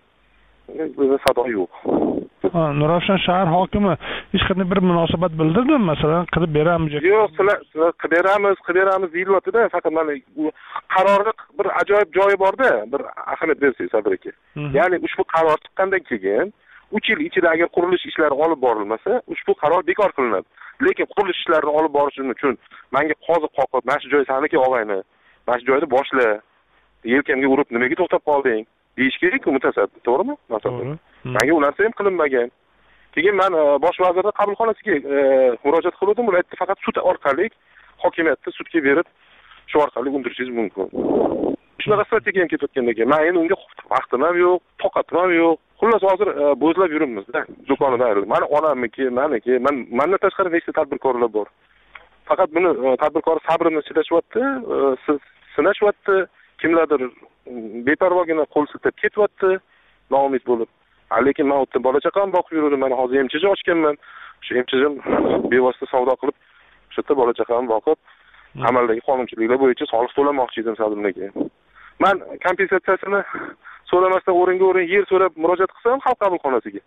Sado yo'q. Nurafshon shahar hokimi hech qanday bir munosabat bildirdimi? Masalan, qilib beramiz yoki? Yo'q, sizlar qilib beramiz deyilyapti-da, faqat mana qarorning bir ajoyib joyi bor-da, bir ahamiyat bersangiz Sabir aka. Ya'ni ushbu qaror chiqqandan keyin 3 yil ichida agar qurilish ishlari olib borilmasa, ushbu qaror bekor qilinadi. Lekin qurilish ishlarini olib borish uchun menga qoziq qoqib, mana shu joy saniki og'ayni, mana shu joyda boshla, yelkamga urib nimaga to'xtab qolding? Deyish kerak-ku mutasaddi, to'g'rimi? To'g'ri. Menga u narsa ham qilinmagan. Keyin men bosh vazirning qabulxonasiga murojaat qildim, ular aytdi faqat sud orqali hokimiyatda sudga berib, shu orqali undirishingiz mumkin. Shunaqa strategiya ham ketayotgandan keyin men endi unga vaqtim ham yo'q, toqatim ham yo'q. Xullas hozir bo'zlab yuribmiz-da, do'konidan ayrilib. Mana onamniki, meniki, mendan tashqari nechta tadbirkorlar bor. Faqat buni tadbirkor sabrini chidashyapti, sinashyapti. Kimlardir beparvogina qo'l siltab ketyapti, noumid bo'lib. Lekin men o'tda bola chaqam boqib yurdim. Men hozir MChJ ochganman. Shu MChJim bevosita savdo qilib, shu yerda bola chaqam boqib, amaldagi qonunchiliklar bo'yicha soliq to'lamoqchi edim sadimniki. Men kompensatsiyasini so'ramasdan o'rin yer so'rab murojaat qilsam xalq qabulxonasiga.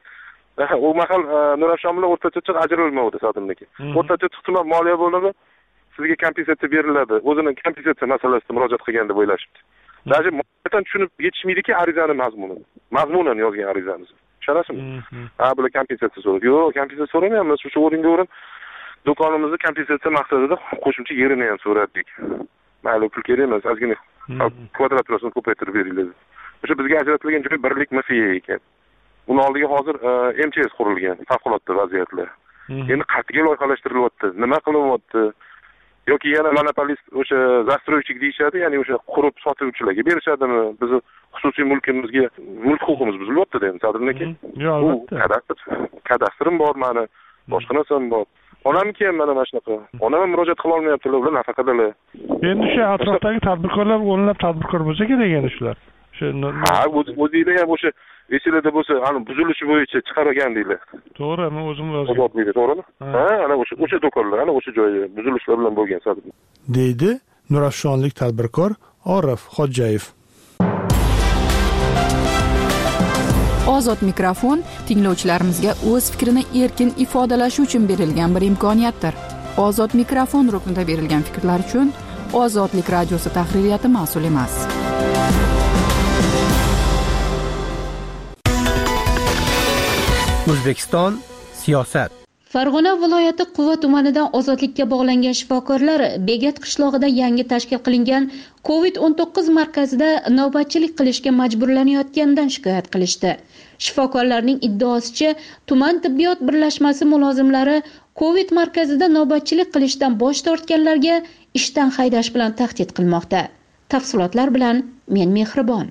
U mahal Nurafshon bilan o'rtacha ajralmaydi sadimniki. O'rtacha tuman moliya bo'limi sizga kompensatsiya beriladi. O'zini kompensatsiya masalasida murojaat qilgan deb o'ylashibdi. Даже mutlaqan tushunib yetishmaydiki arizani mazmunini. Mazmunan yozgan arizamiz. Tushunasizmi? Bular kompensatsiya so'raydi. Yo'q, kompensatsiya so'ramayapmiz. Shu o'rin do'konimizni kompensatsiya maqsadida qo'shimcha yerini ham so'radik. Mayli, pul kerak emas, ozgina kvadraturasini ko'paytirib beringlar. O'sha bizga ajratilgan joy birlik mafiya ekan. Uni oldiga hozir MCS qurilgan, favqulodda vaziyatlar. Endi qat'iy loyihalashtirilyapti. Nima qilyapti? Yoki yana monopolist o'sha застройщик deyishadi, ya'ni o'sha qurib sotuvchilarga berishadimi? Bizni xususiy mulkimizga mulk huquqimiz buzilyapti-da endi Sadirniki. Yo'q, albatta. Kadastrim bor meni, boshqa narsam bor. Onamki ham mana shunaqa. Onam murojaat qila olmayaptilar, ular nafaqadalar. Endi shu atrofdagi tadbirkorlar o'nlab tadbirkor bo'lsa kerak endi shular. O'zinglar ham o'sha esilada bo'lsa, ana buzilishi bo'yicha chiqargan deylar. To'g'ri, men o'zim yozdim. To'g'rimi? Ana o'sha do'konlar, ana o'sha joyi buzilishlar bilan bo'lgan Sadir. deydi Nurafshonlik tadbirkor Orif Xodjayev. Ozod mikrofon tinglovchilarimizga o'z fikrini erkin ifodalashi uchun berilgan bir imkoniyatdir. Ozod mikrofon ruknida berilgan fikrlar uchun Ozodlik radiosi tahririyati mas'ul emas. O'zbekiston siyosat. Farg'ona viloyati Quva tumanidan ozodlikka bog'langan shifokorlar Begat qishlog'ida yangi tashkil qilingan COVID-19 markazida navbatchilik qilishga majburlanayotganidan shikoyat qilishdi. Shifokorlarning iddaosicha, tuman tibbiyot birlashmasi mulozimlari COVID markazida navbatchilik qilishdan bosh tortganlarga ishdan haydash bilan tahdid qilmoqda. Tafsilotlar bilan men Mehribon.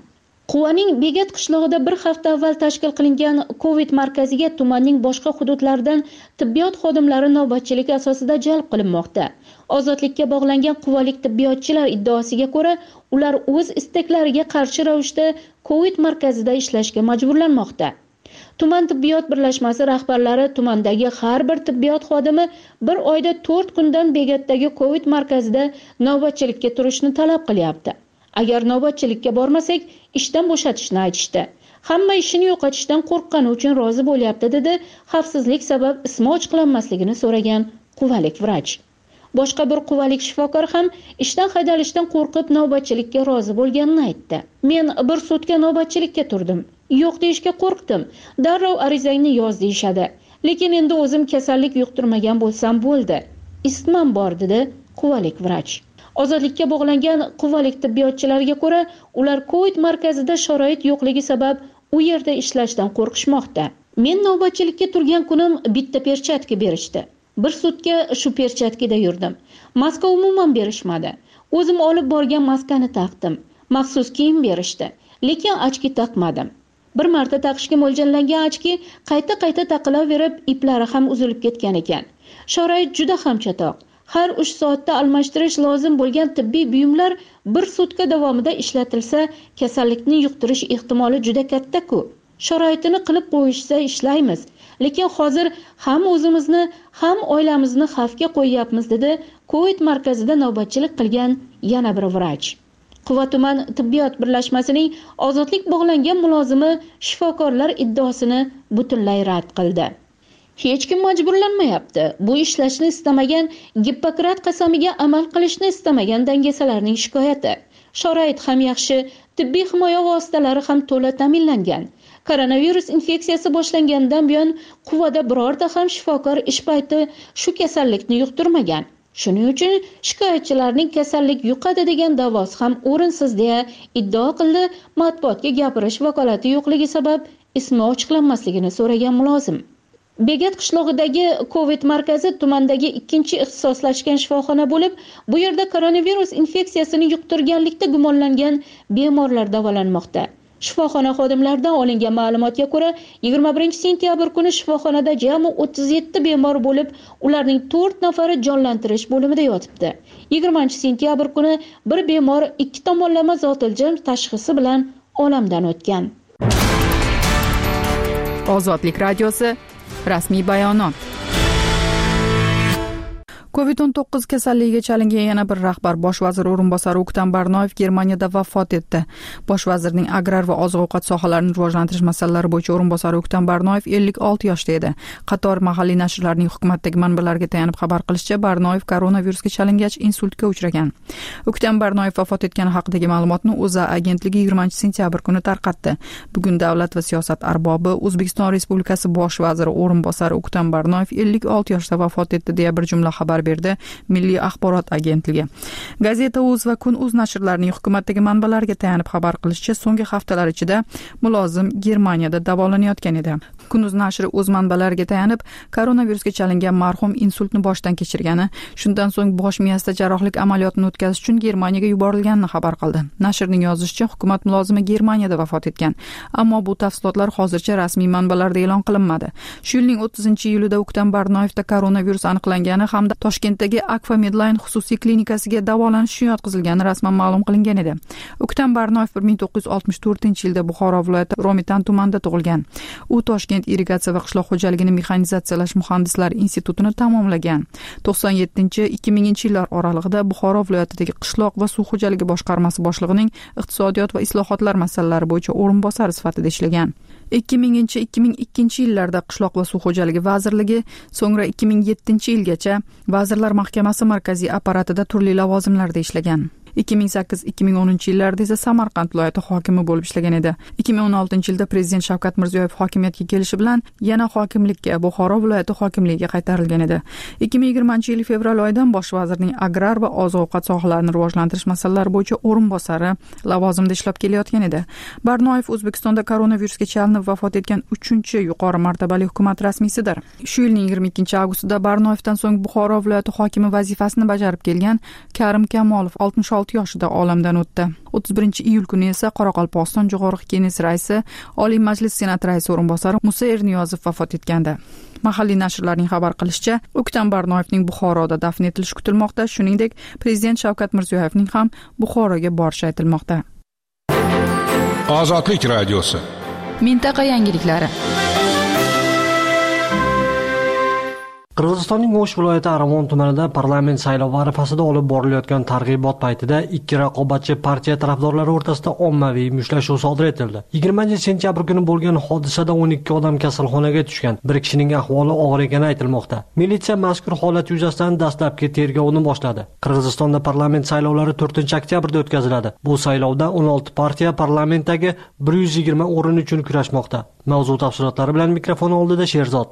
Quvaning Begat qishlog'ida bir hafta avval tashkil qilingan Covid markaziga tumanning boshqa hududlaridan tibbiyot xodimlari navbatchilik asosida jalb qilinmoqda. Ozodlikka bog'langan quvalik tibbiyotchilar iddaosiga ko'ra, ular o'z istaklariga qarshi ravishda Covid markazida ishlashga majburlanmoqda. Tuman tibbiyot birlashmasi rahbarlari tumandagi har bir tibbiyot xodimi bir oyda 4 kundan Begatdagi Covid markazida navbatchilikka turishni talab qilyapti. Agar navbatchilikka bormasak, ishdan bo'shatishni aytishdi. Hamma ishini yo'qotishdan qo'rqqani uchun rozi bo'lyapti, dedi xavfsizlik sabab ismi ochiqlanmasligini so'ragan quvalik vrach. Boshqa bir quvalik shifokor ham ishdan haydalishdan qo'rqib navbatchilikka rozi bo'lganini aytdi. Men bir sutka navbatchilikka turdim. Yo'q deyishga qo'rqdim. Darrov arizangni yoz deyshadi. Lekin endi o'zim kasallik yuqtirmagan bo'lsam bo'ldi. Isitmam bor, dedi quvalik vrach. Ozodlikka bog'langan quvalik tibbiyotchilariga ko'ra, ular Covid markazida sharoit yo'qligi sabab u yerda ishlashdan qo'rqishmoqda. Men navbatchilikka turgan kunim bitta perchatka berishdi. Bir sutka shu perchatkada yurdim. Maska umuman berishmadi. O'zim olib borgan maskani taqdim. Maxsus kiyim berishdi, lekin ochki taqmadim. Bir marta taqishga mo'ljallangan ochki qayta taqilaverib, iplari ham uzilib ketgan ekan. Sharoit juda ham chatoq. Har 3 soatda almashtirish lozim bo'lgan tibbiy buyumlar bir sutka davomida ishlatilsa, kasallikni yuqtirish ehtimoli juda katta-ku. Sharoitini qilib qo'yishsa ishlaymiz, lekin hozir ham o'zimizni, ham oilamizni xavfga qo'yyapmiz, dedi Covid markazida navbatchilik qilgan yana bir vrach. Quva tuman tibbiyot birlashmasining ozodlik bog'langan mulozimi shifokorlar iddaosini butunlay rad qildi. Hech kim majburlanmayapti. Bu ishlashni istamagan, Gippokrat qasamiga amal qilishni istamagan dangasalarning shikoyati. Sharoit ham yaxshi, tibbiy himoya vositalari ham to'la ta'minlangan. Koronavirus infeksiyasi boshlangandan buyon quvada birorta ham shifokor ish payti shu kasallikni yuqtirmagan. Shuning uchun shikoyatchilarning kasallik yuqadi degan da'vosi ham o'rinsiz, deya iddao qildi matbuotga gapirish vakolati yo'qligi sabab ismi ochiqlanmasligini so'ragan mulozim. Begat qishlog'idagi Covid markazi tumandagi ikkinchi ixtisoslashgan shifoxona bo'lib, bu yerda koronavirus infeksiyasini yuqtirganlikda gumonlangan bemorlar davolanmoqda. Shifoxona xodimlaridan olingan ma'lumotga ko'ra, 21 sentyabr kuni shifoxonada jami 37 bemor bo'lib, ularning 4 nafari jonlantirish bo'limida yotibdi. 20 sentyabr kuni bir bemor 2 tomonlama zotiljam tashxisi bilan olamdan o'tgan. Ozodlik radiosi rasmiy bayonot. Covid-19 kasalligiga chalingan yana bir rahbar bosh vazir o'rinbosari O'ktam Barnoyev Germaniyada vafot etdi. Bosh vazirning agrar va oziq-ovqat sohalarini rivojlantirish masalalari bo'yicha o'rinbosari O'ktam Barnoyev 56 yoshda edi. Qator mahalliy nashrlarning hukumatdagi manbalarga tayanib xabar qilishicha, Barnoyev koronavirusga chalingach insultga uchragan. O'ktam Barnoyev vafot etgani haqidagi ma'lumotni O'zA agentligi 20 sentyabr kuni tarqatdi. Bugun davlat va siyosat arbobi O'zbekiston Respublikasi bosh vaziri o'rinbosari O'ktam Barnoyev 56 yoshda vafot etdi deya bir jumla xabar berdi Milliy axborot agentligi. Gazeta.uz va Kun.uz nashrlarining hukumatdagi manbalarga tayanib xabar qilishicha, so'nggi haftalar ichida mulozim Germaniyada davolanayotgan edi. Kun.uz nashri o'z manbalariga tayanib, koronavirusga chalingan marhum insultni boshdan kechirgani, shundan so'ng bosh miyasida jarrohlik amaliyotini o'tkazish uchun Germaniyaga yuborilganini xabar qildi. Nashrning yozishicha, hukumat mulozimi Germaniyada vafot etgan, ammo bu tafsilotlar hozircha rasmiy manbalarda e'lon qilinmadi. Shu yilning 30-iyulida O'ktam Barnoyevda koronavirus aniqlangani hamda Toshkentdagi Akfa Medline xususiy klinikasiga davolanish uchun yotqizilgani rasman ma'lum qilingan edi. O'ktam Barnoyev 1964-yilda Buxoro viloyati Romitan tumanida tug'ilgan. U Toshkent irrigatsiya va qishloq xo'jaligini mexanizatsiyalash muhandislari institutini tamomlagan. 97-2000 yillar oralig'ida Buxoro viloyatidagi qishloq va suv xo'jaligi boshqarmasi boshlig'ining iqtisodiyot va islohotlar masalalari bo'yicha o'rinbosari sifatida ishlagan. 2000-2002 yillarda qishloq va suv xo'jaligi vazirligi, so'ngra 2007-yilgacha Vazirlar Mahkamasi markaziy apparatida turli lavozimlarda ishlagan. 2008-2010 yillarda esa Samarqand viloyati hokimi bo'lib ishlagan edi. 2016-yilda Prezident Shavkat Mirziyoyev hokimiyatga kelishi bilan yana hokimlikka, Buxoro viloyati hokimligiga qaytarilgan edi. 2020-yil fevral oyidan bosh vazirning agrar va oziq-ovqat sohalarini rivojlantirish masalalari bo'yicha o'rinbosari lavozimida ishlab kelayotgan edi. Barnoyev O'zbekistonda koronavirusga chalinib vafot etgan 3-yuqori martabali hukumat rasmiysidir. Shu yilning 22-avgustida Barnoyevdan so'ng Buxoro viloyati hokimi vazifasini bajarib kelgan Karim Kamolov 66 56 yoshida olamdan o'tdi. 31-iyul kuni esa Qoraqalpog'iston Jo'qorg'i Kenges raisi, Oliy Majlis Senat raisi o'rinbosari Musa Erniyozov vafot etgandi. Mahalliy nashrlarning xabar qilishicha, O'ktam Barnoyevning Buxoroda dafn etilishi kutilmoqda, shuningdek, Prezident Shavkat Mirziyoyevning ham Buxoroga borishi aytilmoqda. Ozodlik radiosi. Mintaqa yangiliklari. Qirg'izistonning O'sh viloyati Aravon tumanida parlament saylovi arafasida olib borilayotgan targ'ibot paytida ikki raqobatchi partiya tarafdorlari o'rtasida ommaviy mushtlashuv sodir etildi. 20-sentyabr kuni bo'lgan hodisada 12 odam kasalxonaga tushgan. Bir kishining ahvoli og'ir ekani aytilmoqda. Militsiya mazkur holat yuzasidan dastlabki tergovni boshladi. Qirg'izistonda parlament saylovlari 4-oktyabrda o'tkaziladi. Bu saylovda 16 partiya parlamentdagi 120 o'rin uchun kurashmoqda. Mavzu tafsilotlari bilan mikrofon oldida Sherzod.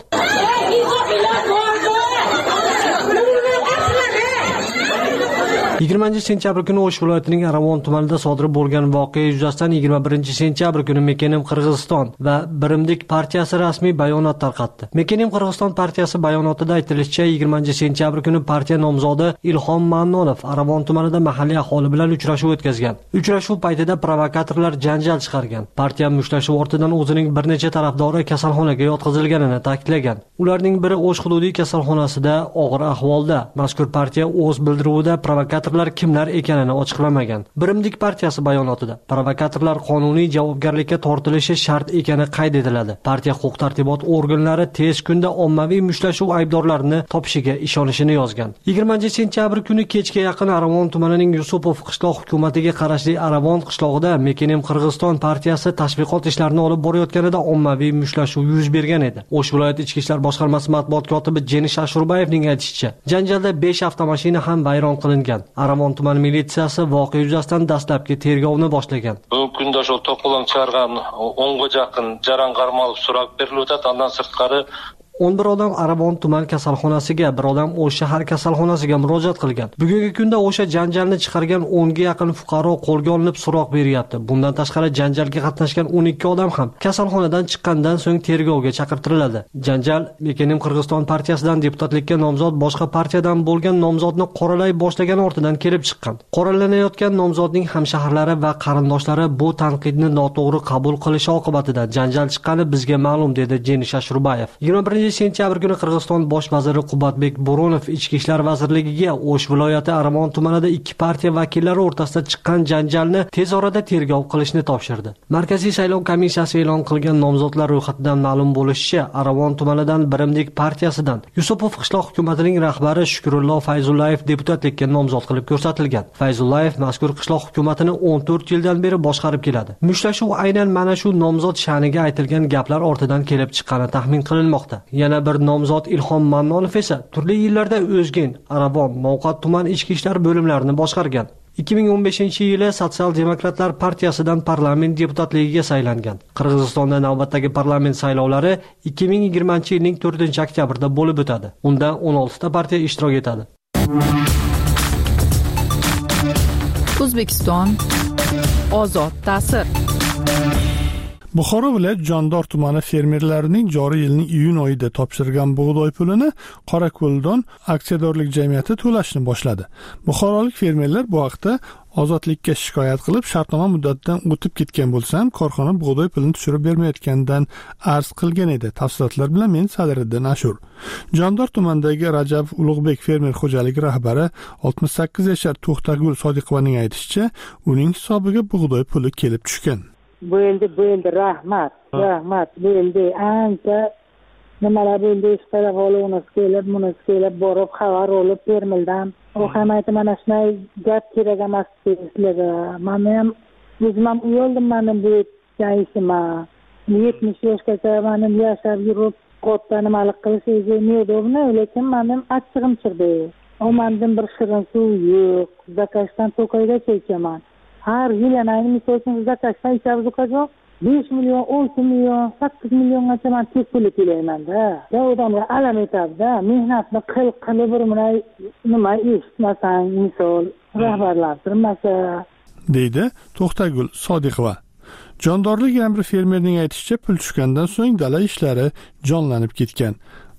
20-sentyabr kuni O'sh viloyatining Aravon tumanida sodir bo'lgan voqea yuzasidan 21-sentyabr kuni Mekenim Qirg'iziston va Birimdik partiyasi rasmiy bayonot tarqatdi. Mekenim Qirg'iziston partiyasi bayonotida aytilishicha, 20-sentyabr kuni partiya nomzodi Ilhom Mannonov Aravon tumanida mahalliy aholi bilan uchrashuv o'tkazgan. Uchrashuv paytida provokatorlar janjal chiqargan. Partiya mushtlashuv ortidan o'zining bir necha tarafdori kasalxonaga yotqizilganini ta'kidlagan. Ularning biri O'sh hududiy kasalxonasida og'ir ahvolda. Mazkur partiya o'z bildiruvida provokator kimlar ekanini ochiqlamagan. Birimdik partiyasi bayonotida provokatorlar qonuniy javobgarlikka tortilishi shart ekani qayd etiladi. Partiya huquq-tartibot organlari tez kunda ommaviy mushtlashuv aybdorlarini topishiga ishonishini yozgan. 20-sentyabr kuni kechga yaqin Aravon tumanining Yusupov qishloq hukumatiga qarashli Aravon qishlog'ida Mekenim Qirg'iziston partiyasi tashviqot ishlarini olib borayotganida ommaviy mushtlashuv yuz bergan edi. O'sh viloyat ichki ishlar boshqarmasi matbuot kotibi Jenish Ashurbayevning aytishicha, janjalda 5 avtomashina ham vayron qilingan. Aravon tuman militsiyasi voqea yuzasidan dastlabki tergovni boshlagan. Bugungi kunda shu to'polon chiqargan 10 ga yaqin jaran qarmalib so'rab beriladi. Undan sirtqari 11 odam Aravon tuman kasalxonasiga, bir odam O'sh shahar kasalxonasiga murojaat qilgan. Bugungi kunda o'sha janjalni chiqargan 10 ga yaqin fuqaro qo'lga olinib so'roq beryapti. Bundan tashqari janjalga qatnashgan 12 odam ham kasalxonadan chiqqandan so'ng tergovga chaqirtiriladi. Janjal Mekenim Qirg'iziston partiyasidan deputatlikka nomzod boshqa partiyadan bo'lgan nomzodni qoralay boshlagan ortidan kelib chiqqan. Qoralanayotgan nomzodning hamshaharlari va qarindoshlari bu tanqidni noto'g'ri qabul qilishi oqibatida janjal chiqqani bizga ma'lum, dedi Jenish Ashurbayev. 21-sentyabr kuni Qirg'iziston bosh vaziri Qubatbek Bo'ronov Ichki ishlar vazirligiga O'sh viloyati Aravon tumanida ikki partiya vakillari o'rtasida chiqqan janjalni tez orada tergov qilishni topshirdi. Markaziy saylov komissiyasi e'lon qilgan nomzodlar ro'yxatidan ma'lum bo'lishicha, Aravon tumanidan Birimdik partiyasidan Yusupov qishloq hukumatining rahbari Shukrullo Fayzullayev deputatlikka nomzod qilib ko'rsatilgan. Fayzullayev mazkur qishloq hukumatini 14 yildan beri boshqarib keladi. Mushtlashuv aynan mana shu nomzod sha'niga aytilgan gaplar ortidan kelib chiqqani taxmin qilinmoqda. Yana bir nomzod Ilhom Mannonov esa turli yillarda O'zgen, Aravon, Novqat tuman ichki ishlar bo'limlarini boshqargan. 2015-yili Sotsial-demokratlar partiyasidan parlament deputatligiga saylangan. Qirg'izistonda navbatdagi parlament saylovlari 2020-yilning 4-oktyabrda bo'lib o'tadi. Unda 16 ta partiya ishtirok etadi. O'zbekiston ozod ta'sir. Buxoro viloyat Jondor tumani fermerlarining joriy yilning iyun oyida topshirgan bug'doy pulini Qorako'ldon aksiyadorlik jamiyati to'lashni boshladi. Buxorolik fermerlar bu haqda ozodlikka shikoyat qilib, shartnoma muddatidan o'tib ketgan bo'lsa ham korxona bug'doy pulini tushirib bermayotganidan arz qilgan edi. Tafsilotlar bilan men Sadiriddin Ashur. Jondor tumanidagi Rajab Ulug'bek fermer xo'jaligi rahbari 68 yashar To'xtagul Sodiqovaning aytishicha, uning hisobiga bug'doy puli kelib tushgan. Bo'ldi, rahmat. Bu endi ancha nimalar bo'ldi, ishqilib olib, bunisi kelib borib xabar olib fermerdan. U ham aytdi, mana shunday gap kerak emas sizlarga. Men ham o'zim ham uyaldim, men bu ishim. 70 yoshgacha men yashab yurib, katta nimalar qilish neudobno, lekin menim achchig'im chiqdi. Omandan bir shirin suv yo'q, zakashdan to'kayda chekaman. Har yil yana misol uchun zakashdan ichamiz ukajon 5 million, 10 million, 8 milliongacha men tek pul to'layman-da. Ya odamlar alam etadi-da, mehnatni qilib bir nima eshitmasang, misol rahbarlar turmasa, deydi To'xtagul Sodiqova. Jondorlik yana bir fermerning aytishicha, pul tushgandan so'ng dala ishlari jonlanib ketgan.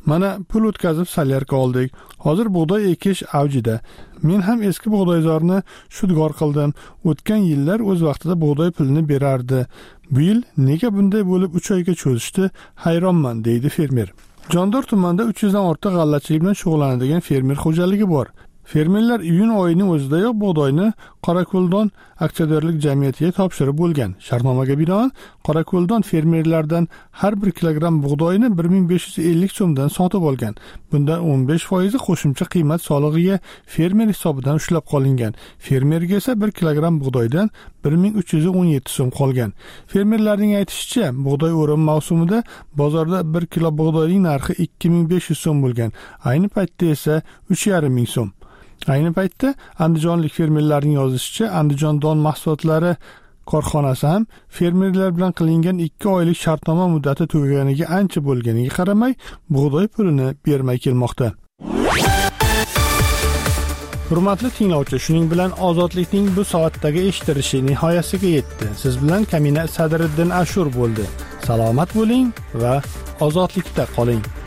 Mana pul o'tkazib salyarka oldik. Hozir bug'doy ekish avjida. Men ham eski bug'doyzorni shudgor qildim. O'tgan yillar o'z vaqtida bug'doy pulini berardi. Bu yil nega bunday bo'lib 3 oyga cho'zishdi? Hayronman, deydi fermer. Jondor tumanida 300 dan ortiq g'allachilik bilan shug'ullanadigan fermer xo'jaligi bor. Fermerlar iyun oyining o'zidayoq bug'doyni Qorako'ldon aksiyadorlik jamiyatiga topshirib bo'lgan. Shartnomaga binoan Qorako'ldon fermerlardan har 1 kilogramm bug'doyni 1550 so'mdan sotib olgan. Bundan 15% qo'shimcha qiymat solig'iga fermer hisobidan ushlab qolingan. Fermerga esa 1 kilogramm bug'doydan 1317 so'm qolgan. Fermerlarning aytishicha, bug'doy o'rim mavsumida bozorda 1 kilo bug'doyning narxi 2500 so'm bo'lgan. Ayni paytda esa 3500 so'm. Ayni paytda andijonlik fermerlarning yozishicha, Andijon don mahsulotlari korxonasi ham fermerlar bilan qilingan 2 oylik shartnoma muddati tugaganiga ancha bo'lganiga qaramay, bug'doy pulini bermay kelmoqda. Hurmatli tinglovchi, shuning bilan ozodlikning bu soatdagi eshitilishi nihoyasiga yetdi. Siz bilan Kamina Sadriddin Ashur bo'ldi. Salomat bo'ling va ozodlikda qoling.